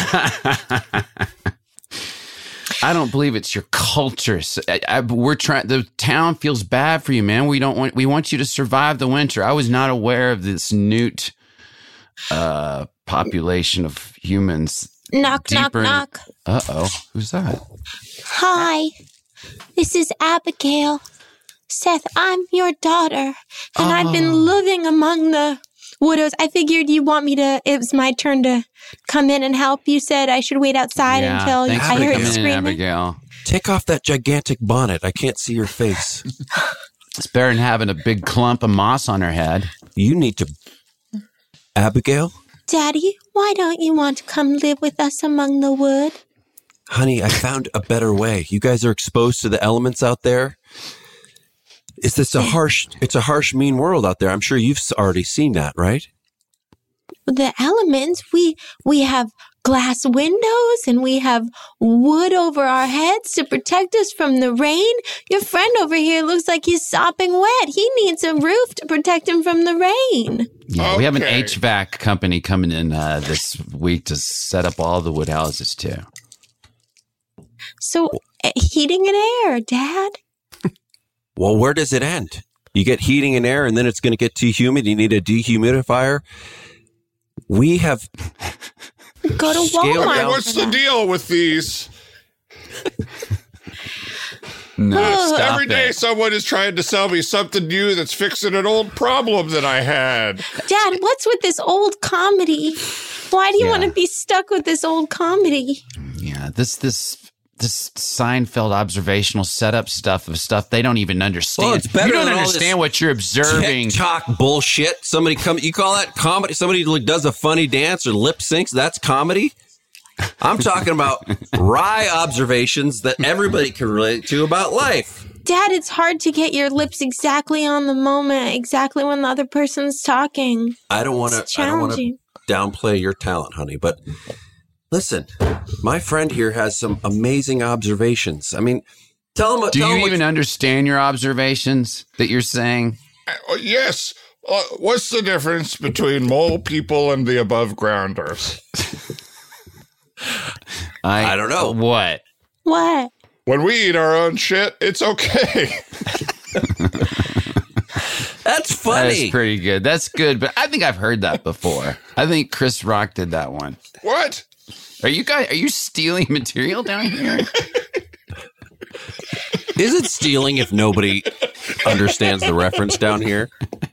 I don't believe it's your culture. We're trying. The town feels bad for you, man. We want you to survive the winter. I was not aware of this newt population of humans. Knock, knock, knock. Uh-oh. Who's that? Hi. This is Abigail. Seth, I'm your daughter. And I've been living among the widows. I figured it was my turn to come in and help. You said I should wait outside until I heard screaming. Abigail. Take off that gigantic bonnet. I can't see your face. It's better than having a big clump of moss on her head. You need to... Abigail? Daddy, why don't you want to come live with us among the wood? Honey, I found a better way. You guys are exposed to the elements out there. It's a harsh, mean world out there. I'm sure you've already seen that, right? the elements. We have glass windows and we have wood over our heads to protect us from the rain. Your friend over here looks like he's sopping wet. He needs a roof to protect him from the rain. Yeah, we have an HVAC company coming in this week to set up all the wood houses too. So heating and air, Dad. Well, where does it end? You get heating and air and then it's going to get too humid. You need a dehumidifier. We have... Go to Walmart. Okay, what's the deal with these? No, every day someone is trying to sell me something new that's fixing an old problem that I had. Dad, what's with this old comedy? Why do you want to be stuck with this old comedy? Yeah, this Seinfeld observational setup stuff they don't even understand. Well, it's better you don't than all understand this what you're observing. TikTok bullshit. You call that comedy? Somebody does a funny dance or lip syncs. That's comedy. I'm talking about wry observations that everybody can relate to about life. Dad, it's hard to get your lips exactly on the moment, exactly when the other person's talking. I don't want to downplay your talent, honey, but listen, my friend here has some amazing observations. I mean, tell him. Do you even understand your observations that you're saying? Yes. What's the difference between mole people and the above grounders? I don't know. What? When we eat our own shit, it's okay. That's funny. That's pretty good. That's good, but I think I've heard that before. I think Chris Rock did that one. What? Are you stealing material down here? Is it stealing if nobody understands the reference down here?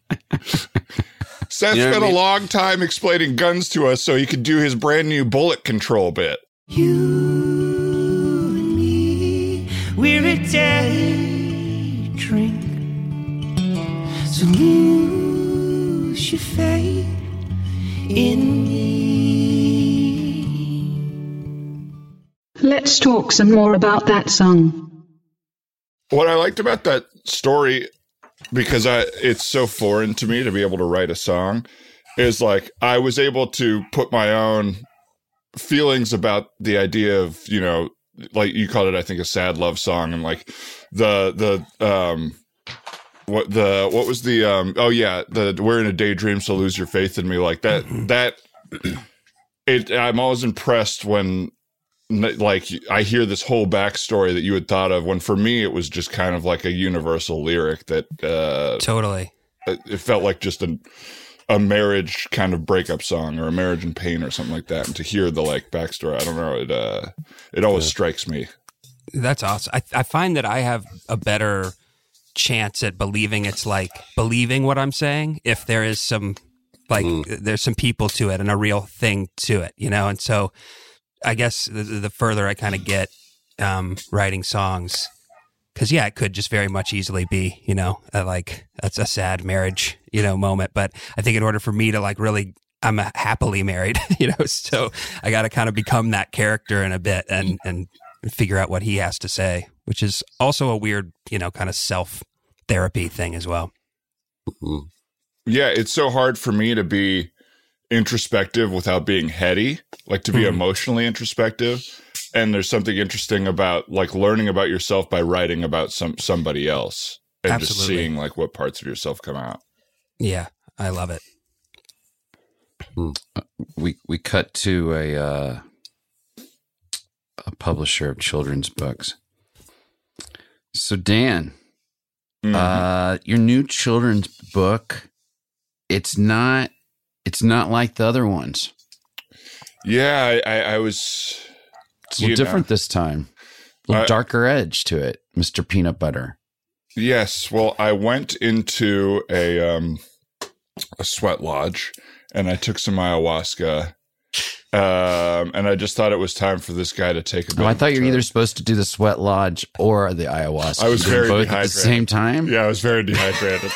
Seth spent a long time explaining guns to us so he could do his brand new bullet control bit. You and me, we're a day drink. So lose your faith in me. Let's talk some more about that song. What I liked about that story, because it's so foreign to me to be able to write a song, is like I was able to put my own feelings about the idea of, like you called it, I think, a sad love song, and like the we're in a daydream, so lose your faith in me, like that. I'm always impressed when like I hear this whole backstory that you had thought of, when for me it was just kind of like a universal lyric that totally it felt like just a marriage kind of breakup song or a marriage in pain or something like that. And to hear the like backstory, I don't know, it always strikes me. That's awesome. I find that I have a better chance at believing it's like believing what I'm saying if there is some like there's some people to it and a real thing to it, and so I guess the further I kind of get writing songs, because it could just very much easily be, like that's a sad marriage, moment. But I think in order for me to like really, I'm happily married, so I got to kind of become that character in a bit and figure out what he has to say, which is also a weird, kind of self-therapy thing as well. Yeah, it's so hard for me to be introspective without being heady, like to be emotionally introspective. And there's something interesting about like learning about yourself by writing about somebody else and Absolutely. Just seeing like what parts of yourself come out. Yeah, I love it. We cut to a publisher of children's books. So Dan, your new children's book, it's not like the other ones. Yeah, I was. It's a little different this time. A little darker edge to it, Mr. Peanut Butter. Yes. Well, I went into a sweat lodge and I took some ayahuasca. And I just thought it was time for this guy to take a bit. I thought you were either supposed to do the sweat lodge or the ayahuasca. I was very both dehydrated. at the same time. Yeah, I was very dehydrated.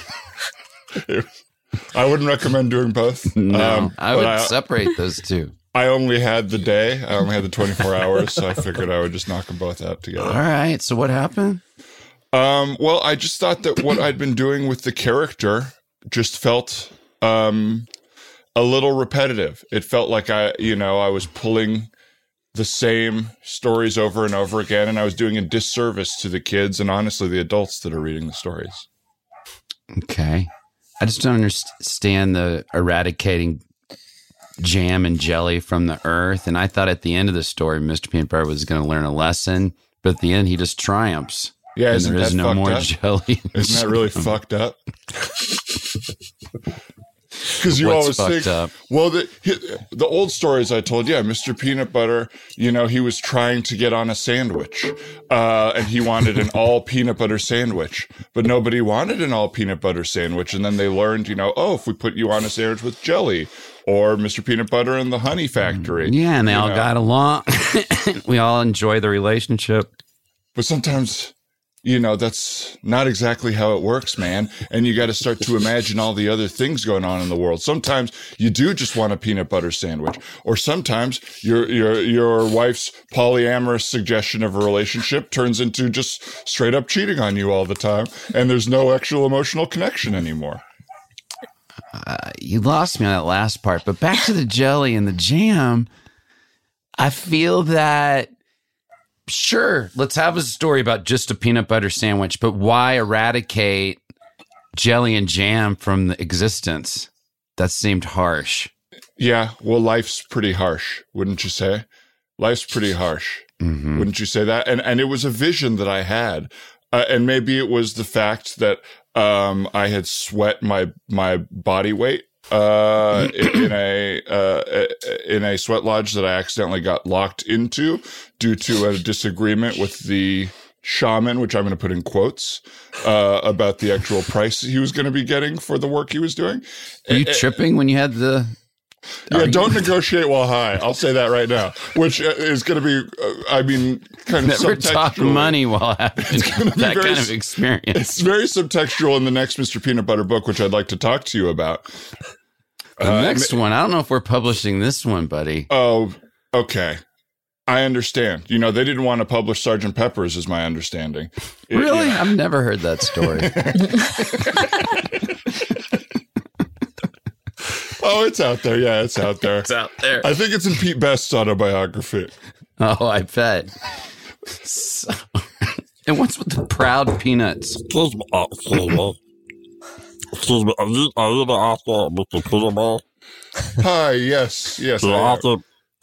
I wouldn't recommend doing both. No, I would separate those two. I only had the day. I only had the 24 hours, so I figured I would just knock them both out together. All right. So what happened? Well, I just thought that what I'd been doing with the character just felt a little repetitive. It felt like I was pulling the same stories over and over again, and I was doing a disservice to the kids and honestly the adults that are reading the stories. Okay. I just don't understand the eradicating jam and jelly from the earth. And I thought at the end of the story, Mr. Peanut Butter was going to learn a lesson, but at the end, he just triumphs. Yeah, and there is no more jelly. Isn't that really fucked up? Because you always think, well, the old stories I told, Mr. Peanut Butter, he was trying to get on a sandwich, and he wanted an all peanut butter sandwich, but nobody wanted an all peanut butter sandwich. And then they learned, if we put you on a sandwich with jelly, or Mr. Peanut Butter and the Honey Factory. Yeah, and they all got along. We all enjoy the relationship. But sometimes, that's not exactly how it works, man. And you got to start to imagine all the other things going on in the world. Sometimes you do just want a peanut butter sandwich, or sometimes your wife's polyamorous suggestion of a relationship turns into just straight up cheating on you all the time, and there's no actual emotional connection anymore. You lost me on that last part, but back to the jelly and the jam. I feel that, sure, let's have a story about just a peanut butter sandwich, but why eradicate jelly and jam from the existence? That seemed harsh. Yeah, well, life's pretty harsh, wouldn't you say? Life's pretty harsh, wouldn't you say that? And it was a vision that I had, and maybe it was the fact that I had sweat my body weight in a sweat lodge that I accidentally got locked into due to a disagreement with the shaman, which I'm going to put in quotes, about the actual price he was going to be getting for the work he was doing. Were you tripping when you had the... Yeah, don't negotiate while high. I'll say that right now, which is going to be, kind of never talk money while having that kind of experience. It's very subtextual in the next Mr. Peanut Butter book, which I'd like to talk to you about. The next one, I don't know if we're publishing this one, buddy. Oh, okay. I understand. They didn't want to publish Sgt. Pepper's, is my understanding. Really? I've never heard that story. Oh, it's out there. Yeah, it's out there. It's out there. I think it's in Pete Best's autobiography. Oh, I bet. So, and what's with the proud peanuts? Excuse me. Are you the author of Mr. Peanut Butter? Hi, yes. The author.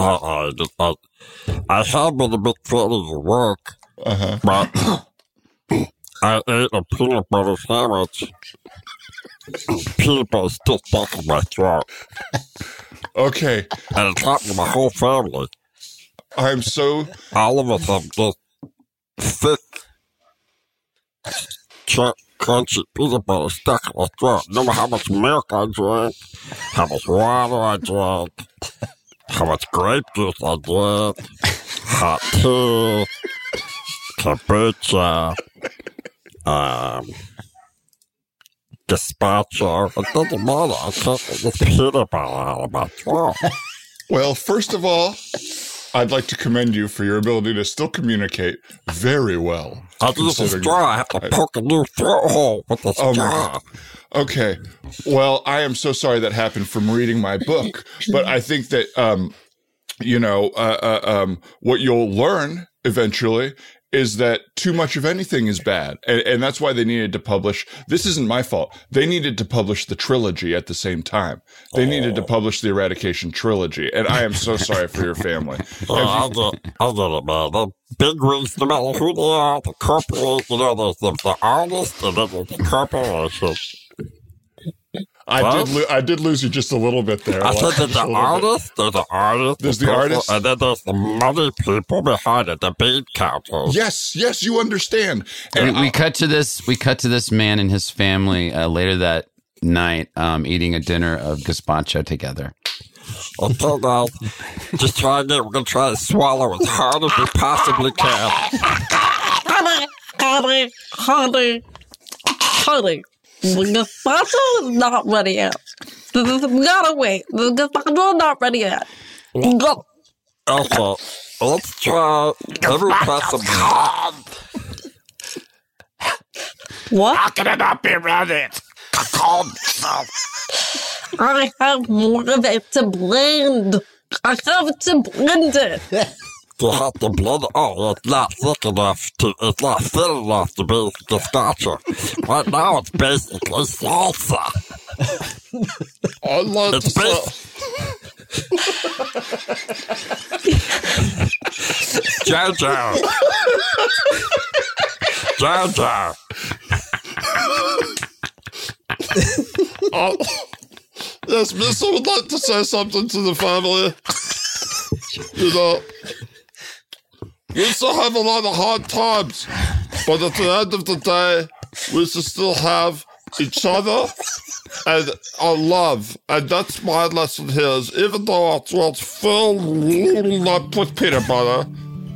I have been a big fan of your work, but I ate a peanut butter sandwich. Peanut butter still stuck in my throat. Okay. And it happened to my whole family. I'm so... All of us have just thick, crunchy peanut butter stuck in my throat. No matter how much milk I drank, how much water I drank, how much grape juice I drank, hot tea, kombucha, gazpacho. It doesn't matter. I can't get this peanut butter out of my throat. Well, first of all, I'd like to commend you for your ability to still communicate very well. I use a straw. I have to poke a new throat hole with the straw. Okay. Well, I am so sorry that happened from reading my book, but I think that, what you'll learn eventually is that too much of anything is bad. And that's why they needed to publish. This isn't my fault. They needed to publish the trilogy at the same time. They needed to publish the Eradication trilogy. And I am so sorry for your family. I get it, man. The big wigs, no matter who they are, the corporation, there's the artist and then there's the corporation. I did lose you just a little bit there. I said there's the artist, there's the artist, and then there's the money people behind it, the bean counters. Yes, you understand. And we cut to this man and his family later that night eating a dinner of gazpacho together. Okay, guys, just try again. We're going to try to swallow as hard as we possibly can. Honey. The gazpacho is not ready yet. We gotta wait. The gazpacho is not ready yet. Okay, let's try every possible. What? How can it not be ready? Calm yourself. I have more of it to blend. I have to blend it. You have to blend it. Oh, it's not thick enough it's not thin enough to be gazpacho. Right now it's basically salsa. I love It's Jojo. Jojo. Yes, Miss, I would like to say something to the family. You know, we used to have a lot of hard times, but at the end of the day, we used to still have each other and our love. And that's my lesson here is even though our throats filled up with peanut butter,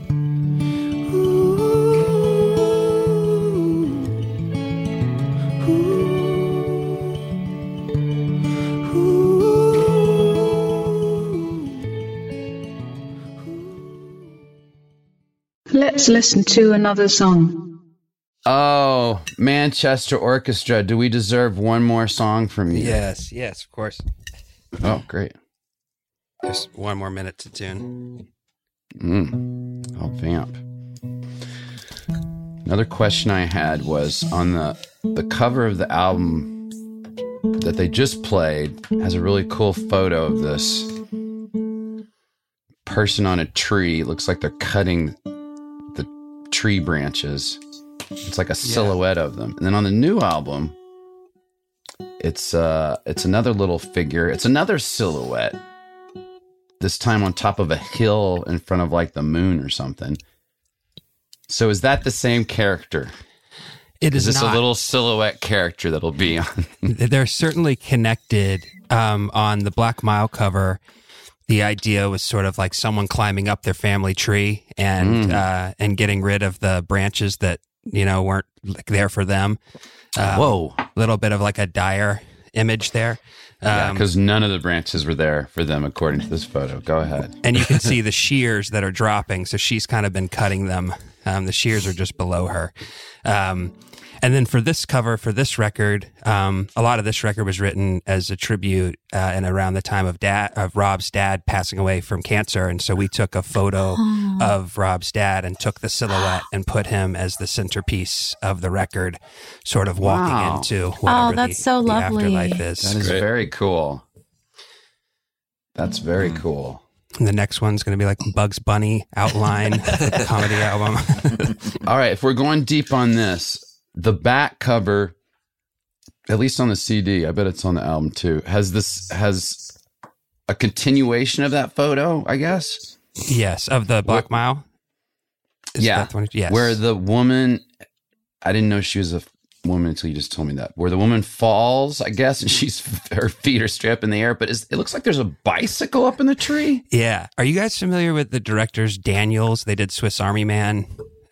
Let's listen to another song. Oh, Manchester Orchestra. Do we deserve one more song from you? Yes, of course. Oh, great. Just one more minute to tune. I'll vamp. Another question I had was on the cover of the album that they just played has a really cool photo of this person on a tree. It looks like they're cutting the tree branches. It's like a silhouette of them. And then on the new album, it's another little figure. It's another silhouette. This time on top of a hill in front of like the moon or something. So is that the same character? It is this not. A little silhouette character that'll be on? They're certainly connected. On the Black Mile cover, the idea was sort of like someone climbing up their family tree and getting rid of the branches that weren't there for them. Whoa, little bit of like a dire image there. Because none of the branches were there for them, according to this photo. Go ahead. And you can see the shears that are dropping. So she's kind of been cutting them. The shears are just below her. And then for this cover, for this record, a lot of this record was written as a tribute and around the time of Rob's dad passing away from cancer. And so we took a photo of Rob's dad and took the silhouette and put him as the centerpiece of the record, sort of walking into whatever that's so lovely. The afterlife is. That is very cool. That's very cool. And the next one's going to be like Bugs Bunny outline comedy album. All right, if we're going deep on this, the back cover, at least on the CD, I bet it's on the album too, has a continuation of that photo, I guess? Yes, of the Black Mile? Yes. Where the woman, I didn't know she was a woman until you just told me that, where the woman falls, I guess, and her feet are straight up in the air, but it looks like there's a bicycle up in the tree. Yeah. Are you guys familiar with the directors Daniels? They did Swiss Army Man.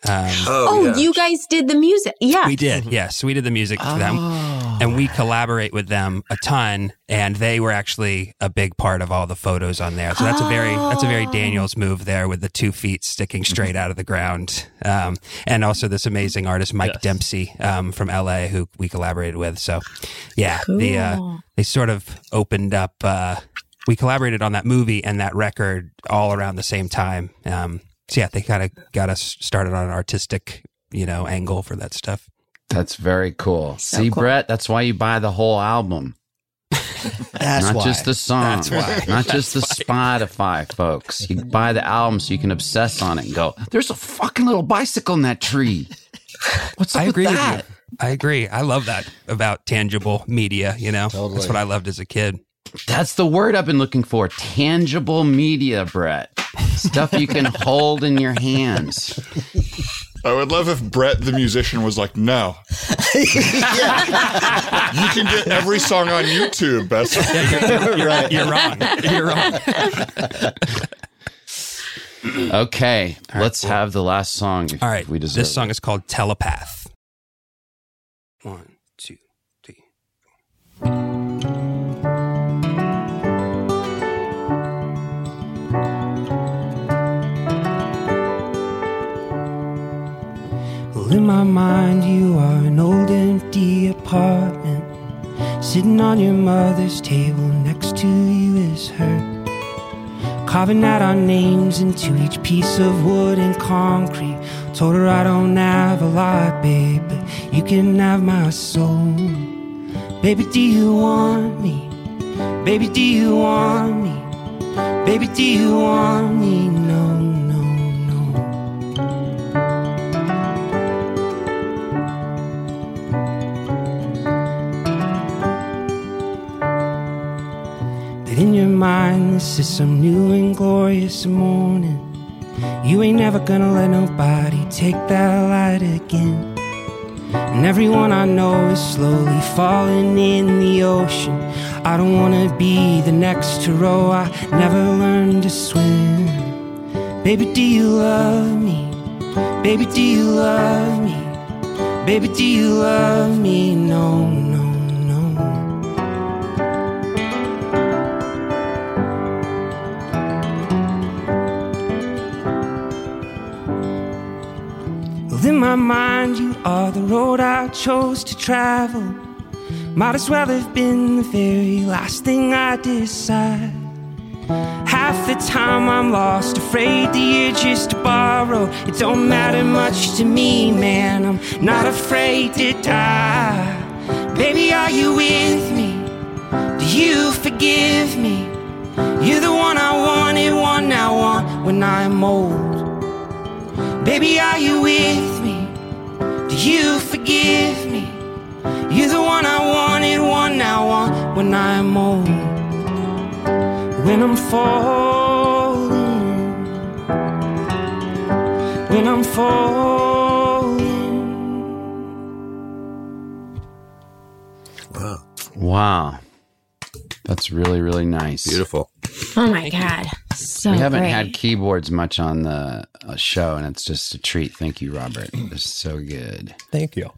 You guys did the music. Yeah. We did. Yes. We did the music for them. And we collaborate with them a ton. And they were actually a big part of all the photos on there. So that's a very Daniels move there with the 2 feet sticking straight out of the ground. And also this amazing artist, Mike Dempsey, from LA, who we collaborated with. So yeah, cool. They sort of opened up, we collaborated on that movie and that record all around the same time. So yeah, they kind of got us started on an artistic, angle for that stuff. That's very cool. See, cool. Brett, that's why you buy the whole album. Not why. Just the song. That's why. Not just the Spotify, folks. You buy the album so you can obsess on it and go, there's a fucking little bicycle in that tree. What's up with that? I agree. I love that about tangible media, Totally. That's what I loved as a kid. That's the word I've been looking for. Tangible media, Brett. Stuff you can hold in your hands. I would love if Brett, the musician, was like, no. You can get every song on YouTube, best. You're wrong. Okay, let's have the last song. All right, we deserve this song is called Telepath. 1, 2, 3, 4. In my mind, you are an old empty apartment Sitting on your mother's table, next to you is her, carving out our names into each piece of wood and concrete. Told her I don't have a lot, babe, but you can have my soul. Baby, do you want me? Baby, do you want me? Baby, do you want me? No, no, no. But in your mind, this is some new and glorious morning. You ain't never gonna let nobody take that light again. And everyone I know is slowly falling in the ocean. I don't wanna be the next to row. I never learned to swim. Baby, do you love me? Baby, do you love me? Baby, do you love me? No, no, no. Well, in my mind, you are the road I chose to travel. Might as well have been the very last thing I decide. Half the time I'm lost, afraid that you're just a borrow. It don't matter much to me, man, I'm not afraid to die. Baby, are you with me? Do you forgive me? You're the one I wanted, one I want when I'm old. Baby, are you with me? Do you forgive me? You're the one I wanted, one I want when I'm old. When I'm falling, when I'm falling. Wow. That's really, really nice. Beautiful. Oh my God. So we haven't great. had keyboards much on the show, and it's just a treat. Thank you, Robert. This is so good. Thank you.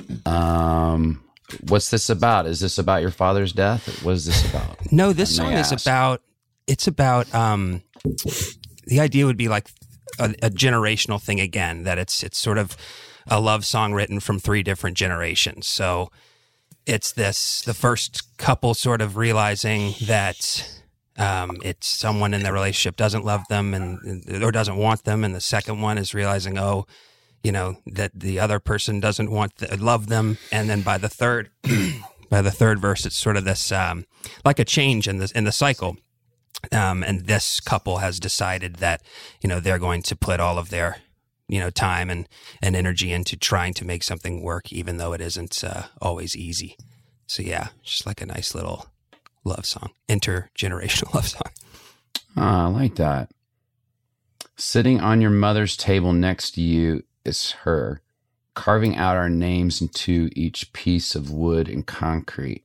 What's this about? Is this about your father's death? What is this about? No, this song is about, it's about, the idea would be like a generational thing again, that it's sort of a love song written from 3 different generations. So it's the first couple sort of realizing that it's someone in the relationship doesn't love them or doesn't want them. And the second one is realizing, that the other person doesn't love them. And then by the third verse, it's sort of this, like a change in the cycle. And this couple has decided that, they're going to put all of their, time and energy into trying to make something work, even though it isn't always easy. So yeah, just like a nice little love song, intergenerational love song. Oh, I like that. Sitting on your mother's table next to you is her, carving out our names into each piece of wood and concrete.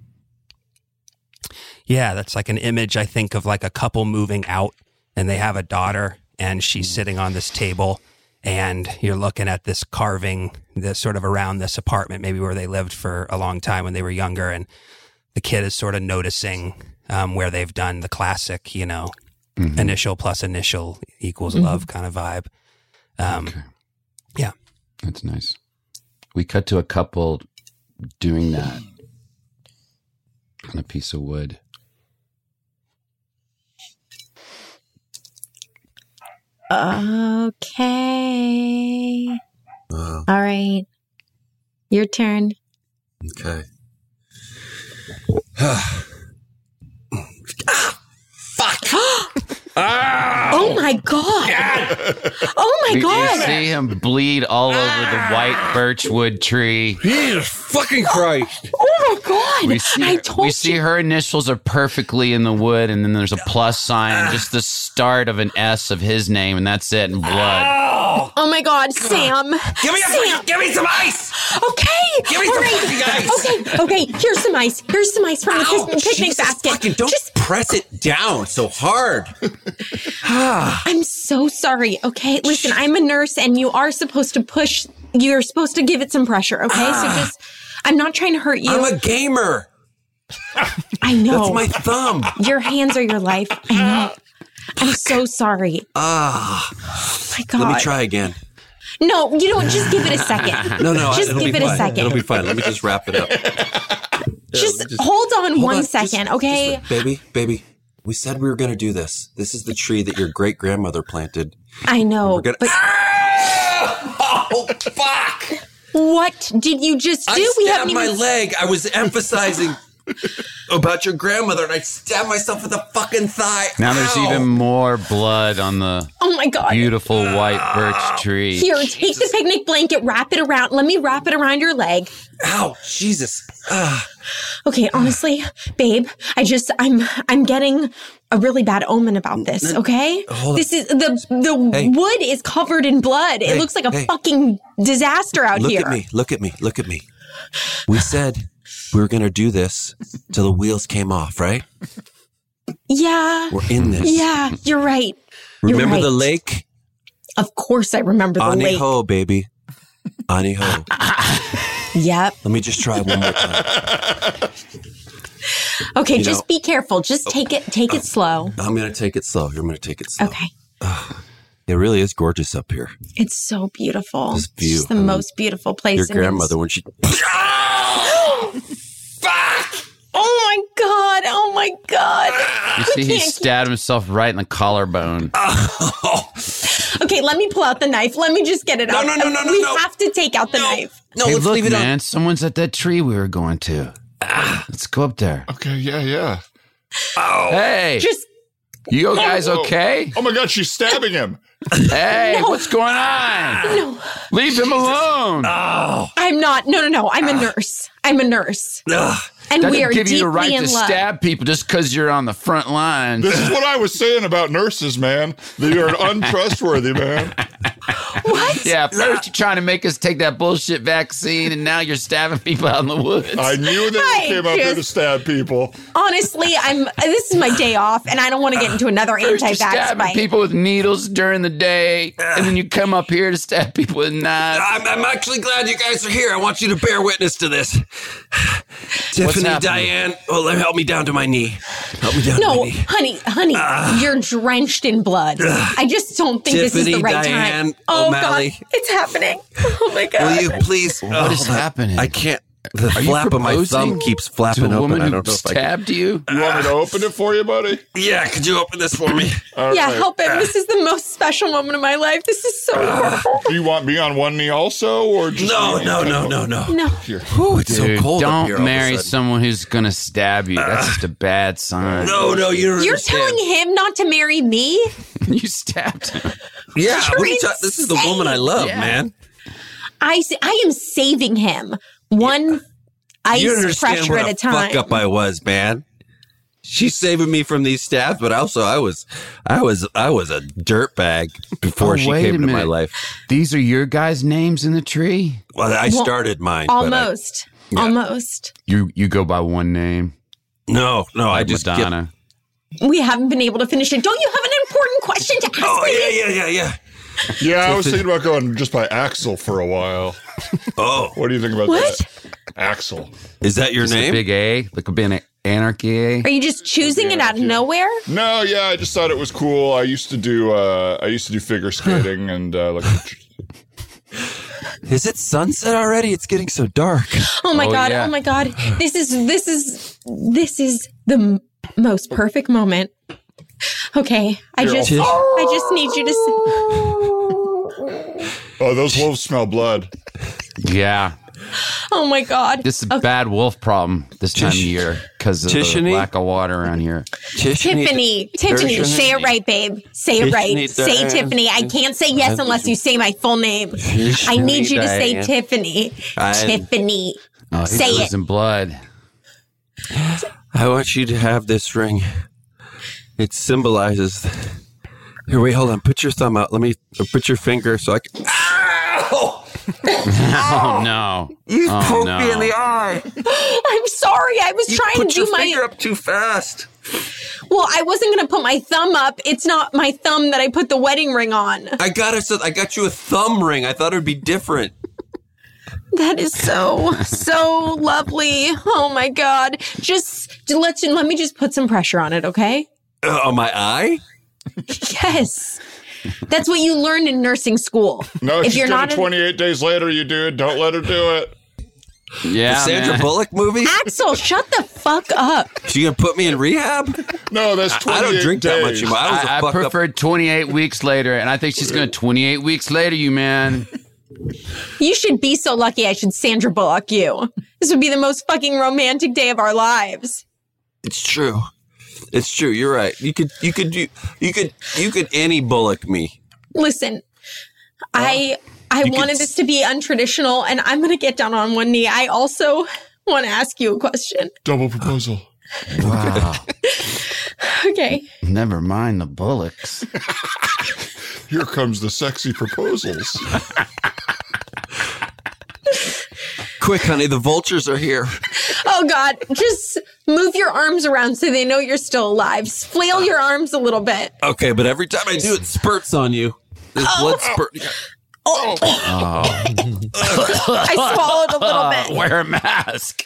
Yeah, that's like an image, I think, of like a couple moving out, and they have a daughter, and she's sitting on this table, and you're looking at this carving this sort of around this apartment, maybe where they lived for a long time when they were younger, and the kid is sort of noticing where they've done the classic, initial plus initial equals love kind of vibe. Okay. Yeah. That's nice. We cut to a couple doing that on a piece of wood. Okay. All right. Your turn. Okay. Oh my God. Oh my God. You see him bleed all over the white birchwood tree. Jesus fucking Christ. Oh my God. We see her initials are perfectly in the wood, and then there's a plus sign and just the start of an S of his name, and that's it in blood. Oh my God, Sam. Give me some ice. Okay. Give me some fucking ice. Okay. Here's some ice. Here's some ice from the picnic basket. Fucking don't press it down so hard. I'm so sorry. Okay, listen, I'm a nurse, and you're supposed to give it some pressure. Okay, so I'm not trying to hurt you. I'm a gamer. I know. That's my thumb. Your hands are your life. I know. I'm so sorry. Oh my God. Let me try again. No, you don't. Just give it a second. No. Just give it a second. It'll be fine. Let me just wrap it up. Just hold on one second, okay? Baby, we said we were going to do this. This is the tree that your great grandmother planted. I know. But oh, fuck! What did you just do? I stabbed my leg. I was emphasizing about your grandmother, and I stabbed myself with a fucking thigh. Now there's even more blood on the my God. Beautiful white birch tree. Here, take the picnic blanket, wrap it around. Let me wrap it around your leg. Ow, Jesus. Okay, honestly, babe, I'm getting a really bad omen about this, okay? This is the wood is covered in blood. It looks like a fucking disaster out here. Look at me. We said we were going to do this till the wheels came off, right? Yeah. We're in this. Yeah, you're right. Remember the lake? Of course I remember the lake. Ani-ho, baby. Ani-ho. Yep. Let me just try one more time. Okay, just be careful. Just take it slow. I'm going to take it slow. You're going to take it slow. Okay. It really is gorgeous up here. It's so beautiful. This view. It's just the most beautiful place. Your grandmother, when she... Oh my God. You see, he stabbed himself right in the collarbone. Okay, let me pull out the knife. Let me just get it out. No. We have to take out the knife. No, hey, let's look, leave it man. on. Someone's at that tree we were going to. Let's go up there. Okay, yeah. Hey. You guys okay? Oh my God, she's stabbing him. Hey, what's going on? No. Leave him alone. I'm not. No. I'm a nurse. And we are give you the deeply right in to love. stab people just because you're on the front lines. This is what I was saying about nurses, man. You're an untrustworthy man. What? Yeah, first you're trying to make us take that bullshit vaccine, and now you're stabbing people out in the woods. I knew that you came up here to stab people. Honestly, this is my day off, and I don't want to get into another First you're anti-vax stabbing fight. people with needles during the day, and then you come up here to stab people with knives. I'm actually glad you guys are here. I want you to bear witness to this. Tiffany, Diane, help me down to my knee. Help me down to my knee. Honey, you're drenched in blood. I just don't think this is the right Diane, time. Oh, O'Malley. God, it's happening. Oh, my God. Will you please? What is happening? I can't. The flap of my thumb keeps flapping to a open. woman I who don't know if I stabbed you. You want me to open it for you, buddy? Yeah, could you open this for me? Yeah, help him. This is the most special moment of my life. This is so incredible. Do you want me on one knee also, or just No. No. Here. It's so Dude, cold up don't here all of a marry sudden. someone who's going to stab you. That's just a bad sign. No, you don't You're understand. telling him not to marry me? You stabbed him. Yeah, You're this is the woman I love, man. I am saving him. One ice You understand pressure what at a time. fuck up I was, man. She's saving me from these stabs, but also I was a dirtbag before she wait came a into my minute. life. These are your guys' names in the tree? Well, I started mine. Almost. Almost. You go by one name? No, I just Madonna. We haven't been able to finish it. Don't you have an important question to ask me? Oh, yeah. Yeah, I was thinking about going just by Axel for a while. Oh. What do you think about What? that? Axel. Is that your Just a name? big A? Like a big anarchy A? Are you just choosing it out of nowhere? No, yeah, I just thought it was cool. I used to do figure skating and Is it sunset already? It's getting so dark. Oh my God. yeah. Oh my God. This is the most perfect moment. Okay. I just need you to Oh, those wolves smell blood. Yeah. Oh my God. This is a bad wolf problem this time of year because of the Tiffany? lack of water around here. Tiffany, say it right, babe. Say it right. Tiffany, Say Diane. Tiffany. I can't say yes unless you say my full name. I need you to say Diane. Tiffany. Tiffany. Oh, he's Say it. losing blood. I want you to have this ring. It symbolizes. Here, wait, hold on. Put your thumb out. Let me put your finger so I can. Ow! Oh, no. You poked no. me in the eye. I'm sorry. I was trying Put to do your my. finger up too fast. Well, I wasn't going to put my thumb up. It's not my thumb that I put the wedding ring on. I got you a thumb ring. I thought it would be different. That is so lovely. Oh my God. Let me just put some pressure on it, okay? On my eye? Yes. That's what you learned in nursing school. No, if she's you're gonna not 28 days later, you do it. Don't let her do it. Yeah, the Sandra man. Bullock movie. Axel, shut the fuck up. She gonna put me in rehab? No, that's 28 I don't drink days. that much anymore. I preferred 28 weeks later, and I think she's going to 28 weeks later, you man. You should be so lucky I should Sandra Bullock you. This would be the most fucking romantic day of our lives. It's true. It's true. You're right. You could Annie Bullock me. Listen, I wanted this to be untraditional, and I'm going to get down on one knee. I also want to ask you a question. Double proposal. Wow. Okay. Never mind the Bullocks. Here comes the sexy proposals. Quick, honey, the vultures are here. Oh, God. Just move your arms around so they know you're still alive. Flail your arms a little bit. Okay, but every time I do, it spurts on you. There's blood spurt. Oh. I swallowed a little bit. Wear a mask.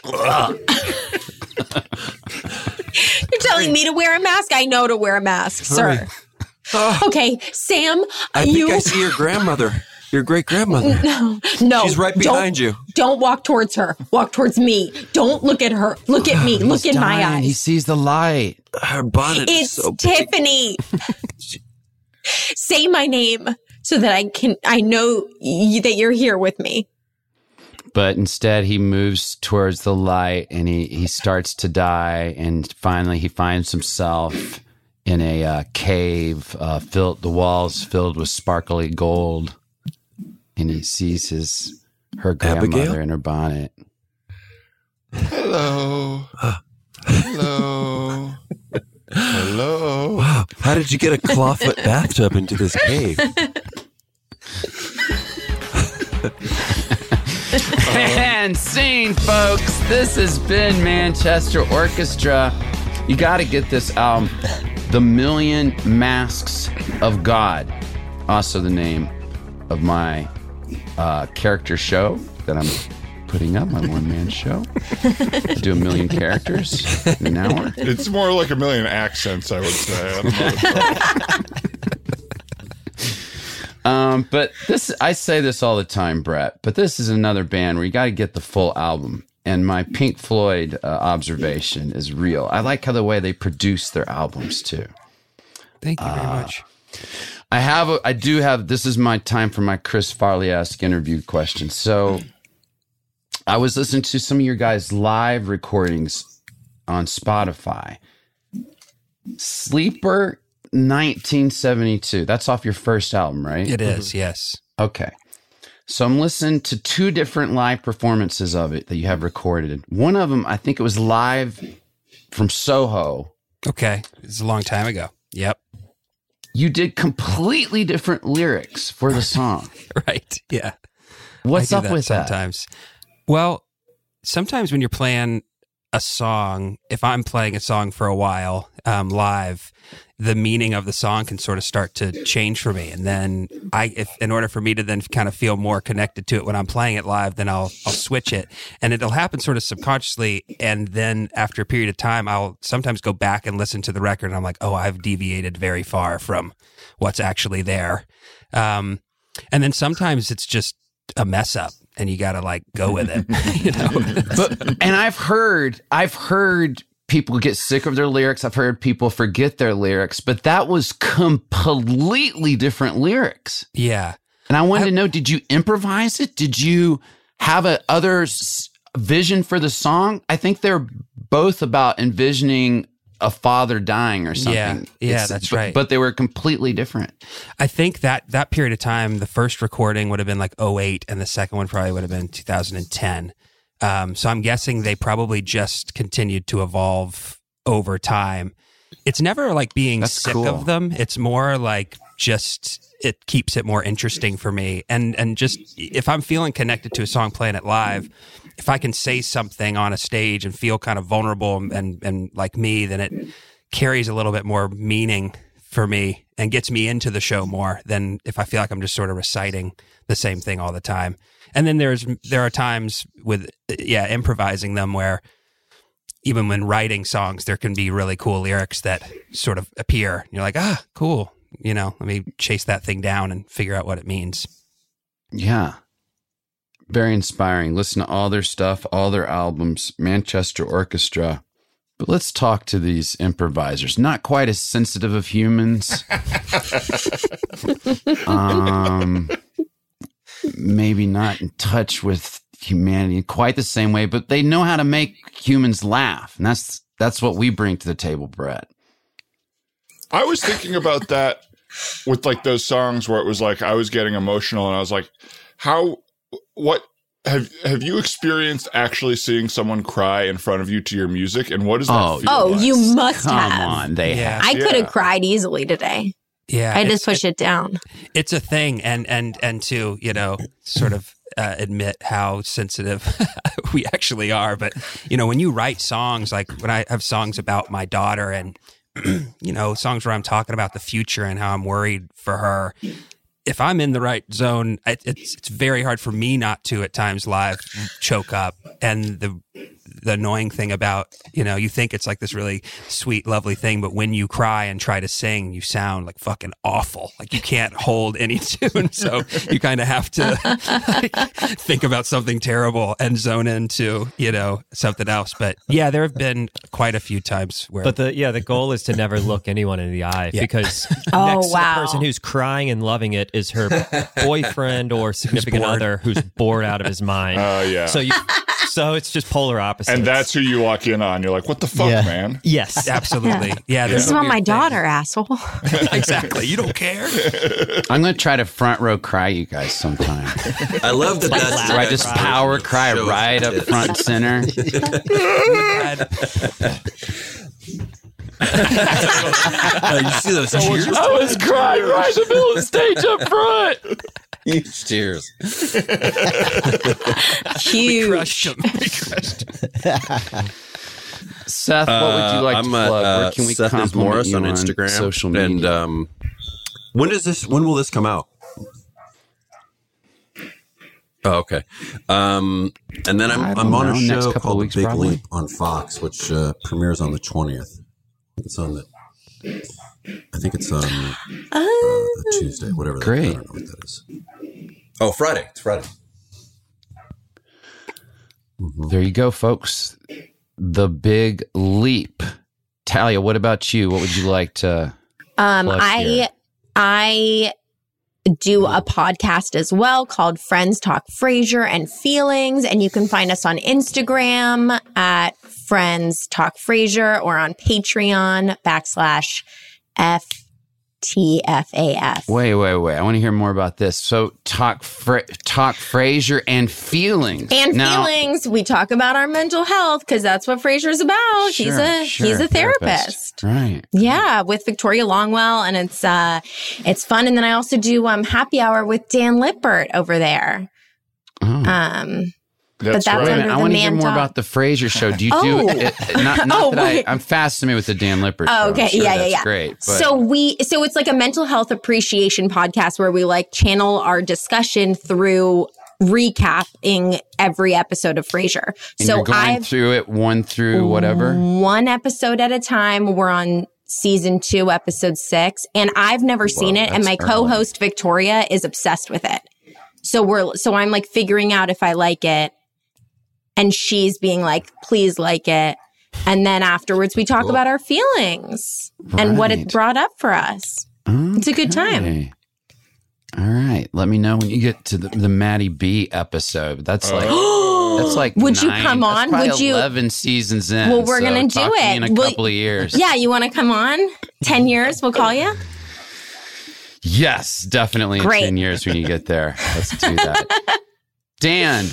You're telling me to wear a mask? I know to wear a mask, sir. Okay, Sam, I think I see your grandmother. Your great-grandmother. No. She's right behind you. Don't walk towards her. Walk towards me. Don't look at her. Look at me. Look in my eyes. He sees the light. Her bonnet is so big. Tiffany. Say my name so that I know that you're here with me. But instead, he moves towards the light, and he starts to die. And finally, he finds himself in a cave, the walls filled with sparkly gold. And he sees her grandmother Abigail? in her bonnet. Hello. Hello. Hello. Wow. How did you get a clawfoot bathtub into this cave? And scene, folks. This has been Manchester Orchestra. You got to get this album, The Million Masks of God. Also the name of my character show that I'm putting up, my one-man show. I do 1 million characters in an hour. It's more like 1 million accents, I would say. I don't know. But I say this all the time, Brett, but this is another band where you got to get the full album. And my Pink Floyd observation is real. I like how the way they produce their albums too. Thank you very much. This is my time for my Chris Farley-esque interview question. So I was listening to some of your guys' live recordings on Spotify. Sleeper 1972. That's off your first album, right? It is, yes. Okay. So I'm listening to 2 different live performances of it that you have recorded. One of them, I think it was live from Soho. Okay. It's a long time ago. Yep. You did completely different lyrics for the song. Right. Yeah. What's up with sometimes? Well, sometimes when you're playing a song, if I'm playing a song for a while live, the meaning of the song can sort of start to change for me. And then in order for me to then kind of feel more connected to it when I'm playing it live, then I'll switch it. And it'll happen sort of subconsciously. And then after a period of time, I'll sometimes go back and listen to the record and I'm like, oh, I've deviated very far from what's actually there. And then sometimes it's just a mess up and you got to like go with it, you know? And I've heard people get sick of their lyrics. I've heard people forget their lyrics, but that was completely different lyrics. Yeah. And I wanted to know, did you improvise it? Did you have a other vision for the song? I think they're both about envisioning a father dying or something. Yeah, that's right. But they were completely different. I think that period of time, the first recording would have been like 2008 and the second one probably would have been 2010. So I'm guessing they probably just continued to evolve over time. It's never like being sick of them. It's more like just it keeps it more interesting for me. And just if I'm feeling connected to a song, playing it live, if I can say something on a stage and feel kind of vulnerable and like me, then it carries a little bit more meaning for me and gets me into the show more than if I feel like I'm just sort of reciting the same thing all the time. And then there are times with improvising them where even when writing songs, there can be really cool lyrics that sort of appear. You're like, cool. You know, let me chase that thing down and figure out what it means. Yeah. Very inspiring. Listen to all their stuff, all their albums, Manchester Orchestra. But let's talk to these improvisers. Not quite as sensitive of humans. Maybe not in touch with humanity quite the same way, but they know how to make humans laugh. And that's what we bring to the table, Brett. I was thinking about that with like those songs where it was like I was getting emotional and I was like, what have you experienced actually seeing someone cry in front of you to your music, and what does that feel like? You must have. Come on, they have. I could have cried easily today. Yeah, I just push it down. It's a thing, and to sort of admit how sensitive we actually are. But when you write songs, like when I have songs about my daughter, and songs where I'm talking about the future and how I'm worried for her. If I'm in the right zone, it's very hard for me not to at times live choke up. And the annoying thing about, you think it's like this really sweet, lovely thing, but when you cry and try to sing, you sound like fucking awful. Like you can't hold any tune. So you kind of have to think about something terrible and zone into, something else. But yeah, there have been quite a few times where. But the goal is to never look anyone in the eye because next to the person who's crying and loving it is her boyfriend or significant other who's bored out of his mind. Oh, yeah. So it's just polar opposites. And that's who you walk in on. You're like, what the fuck, man? Yes, absolutely. Yeah, this is about my daughter, asshole. Exactly. You don't care. I'm going to try to front row cry you guys sometime. I love that. That's where I just power cry right up front center. You see those tears? I was crying right in the middle of the stage up front. Huge tears. Huge. We crushed him. Seth, what would you like to plug? Where can we Seth is Morris on Instagram, social media? And when will this come out? Oh, okay. And then I'm on a show called The Big Leap on Fox, which premieres on the 20th. It's on I think it's on a Tuesday, whatever. Great. I don't know what that is. Oh, Friday. It's Friday. Mm-hmm. There you go, folks. The Big Leap. Talia, what about you? What would you like to plug here? I do a podcast as well called Friends Talk Frasier and Feelings, and you can find us on Instagram at Friends Talk Frasier or on Patreon /FTFAF. Wait. I want to hear more about this. So talk Frasier and Feelings. Feelings. We talk about our mental health because that's what Frasier's about. He's a therapist. Right. Yeah, with Victoria Longwell, and it's fun. And then I also do happy hour with Dan Lippert over there. Oh. That's but that's right. I want to hear more about the Frasier show. Do you do it? I'm fascinated with the Dan Lippert show. Okay, sure yeah. That's great. But. So it's like a mental health appreciation podcast where we like channel our discussion through recapping every episode of Frasier. And so you're going through it one through whatever? One episode at a time. We're on season 2, episode 6, and I've never seen it. And my co-host Victoria is obsessed with it. So I'm like figuring out if I like it. And she's being like, please like it. And then afterwards, we talk about our feelings and what it brought up for us. Okay. It's a good time. All right. Let me know when you get to the Maddie B episode. That's like would 9, you come on? Would you 11 seasons in? Well, we're going to do it in a couple of years. Yeah. You want to come on? 10 years, we'll call you. Yes, definitely. Great. In 10 years when you get there. Let's do that. Dan.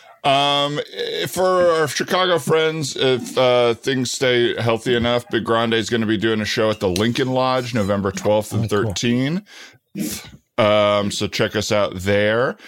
For our Chicago friends, if things stay healthy enough, Big Grande is going to be doing a show at the Lincoln Lodge, November 12th and 13th. Cool. So check us out there.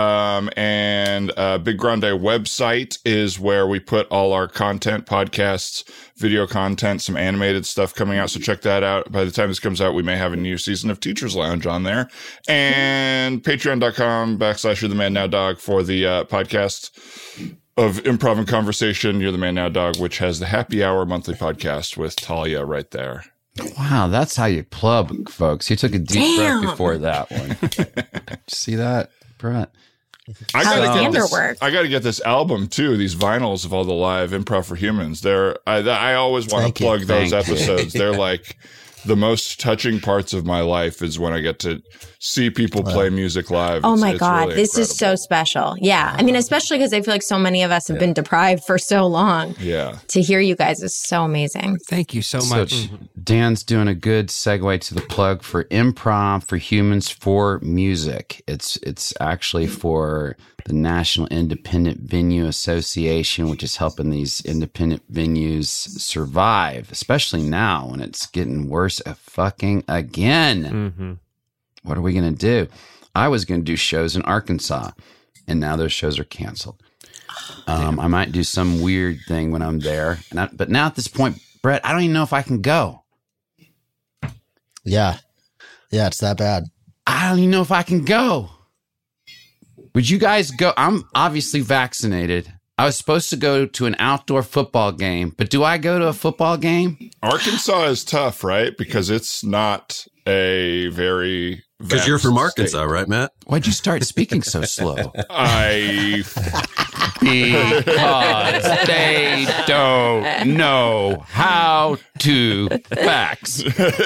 And Big Grande website is where we put all our content, podcasts, video content, some animated stuff coming out. So check that out. By the time this comes out, we may have a new season of Teacher's Lounge on there. And patreon.com/You're the Man Now Dog for the podcast of Improv and Conversation, You're the Man Now Dog, which has the Happy Hour monthly podcast with Talia right there. Wow, that's how you plug, folks. You took a deep breath before that one. See that, Brett? I Alexander work. I got to get this album too. These vinyls of all the live Improv for Humans. I always want to plug those episodes. They're like the most touching parts of my life is when I get to see people play music live. Oh my God. Really this is so special. Yeah. I mean, especially because I feel like so many of us have been deprived for so long. Yeah. To hear you guys is so amazing. Thank you so much. Dan's doing a good segue to the plug for Improv for Humans for Music. It's actually for the National Independent Venue Association, which is helping these independent venues survive, especially now when it's getting worse fucking again. Mm-hmm. What are we going to do? I was going to do shows in Arkansas, and now those shows are canceled. I might do some weird thing when I'm there. But now at this point, Brett, I don't even know if I can go. Yeah. Yeah, it's that bad. I don't even know if I can go. Would you guys go? I'm obviously vaccinated. I was supposed to go to an outdoor football game, but do I go to a football game? Arkansas is tough, right? Because it's not a very... Because you're from Arkansas, right, Matt? Why'd you start speaking so slow? Because they don't know how to fax.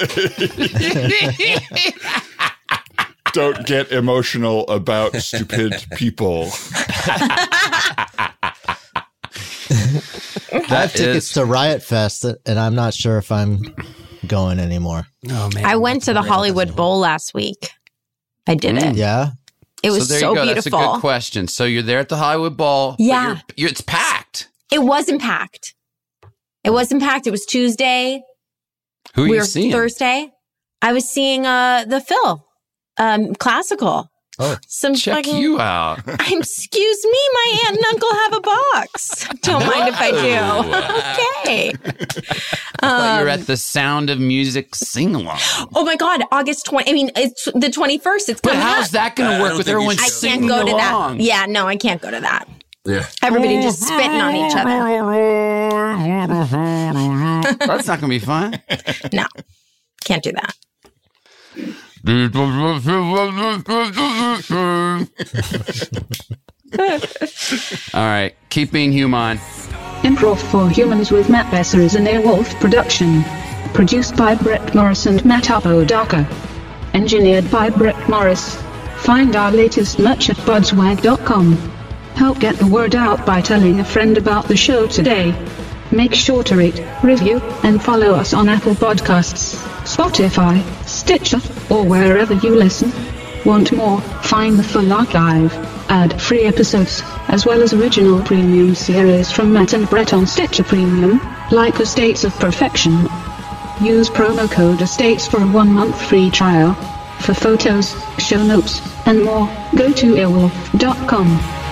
Don't get emotional about stupid people. I have tickets to Riot Fest, and I'm not sure if I'm going anymore. Oh man! I went to the Hollywood Bowl last week. I did it. Yeah. It was there so you go. beautiful. That's a good question. So you're there at the Hollywood Bowl. Yeah. But it's packed. It wasn't packed. It wasn't packed. It was Tuesday. Who are you seeing? Thursday. I was seeing the Phil, classical. Oh, check you out. Excuse me, my aunt and uncle have a box. Don't mind if I do. Okay. I thought you were at the Sound of Music sing-along. Oh my God, August 20. I mean, it's the 21st. It's coming But how's that going to work with everyone singing along? I can't go to that. Yeah, no, I can't go to that. Yeah. Everybody just spitting on each other. That's not going to be fun. No, can't do that. All right, keep being human. Improv for Humans with Matt Besser is an Airwolf production. Produced by Brett Morris and Matt Apodaca. Engineered by Brett Morris. Find our latest merch at budswag.com. Help get the word out by telling a friend about the show today. Make sure to rate, review, and follow us on Apple Podcasts, Spotify, Stitcher, or wherever you listen. Want more? Find the full archive, ad-free episodes, as well as original premium series from Matt and Brett on Stitcher Premium, like Estates of Perfection. Use promo code ESTATES for a 1-month free trial. For photos, show notes, and more, go to airwolf.com.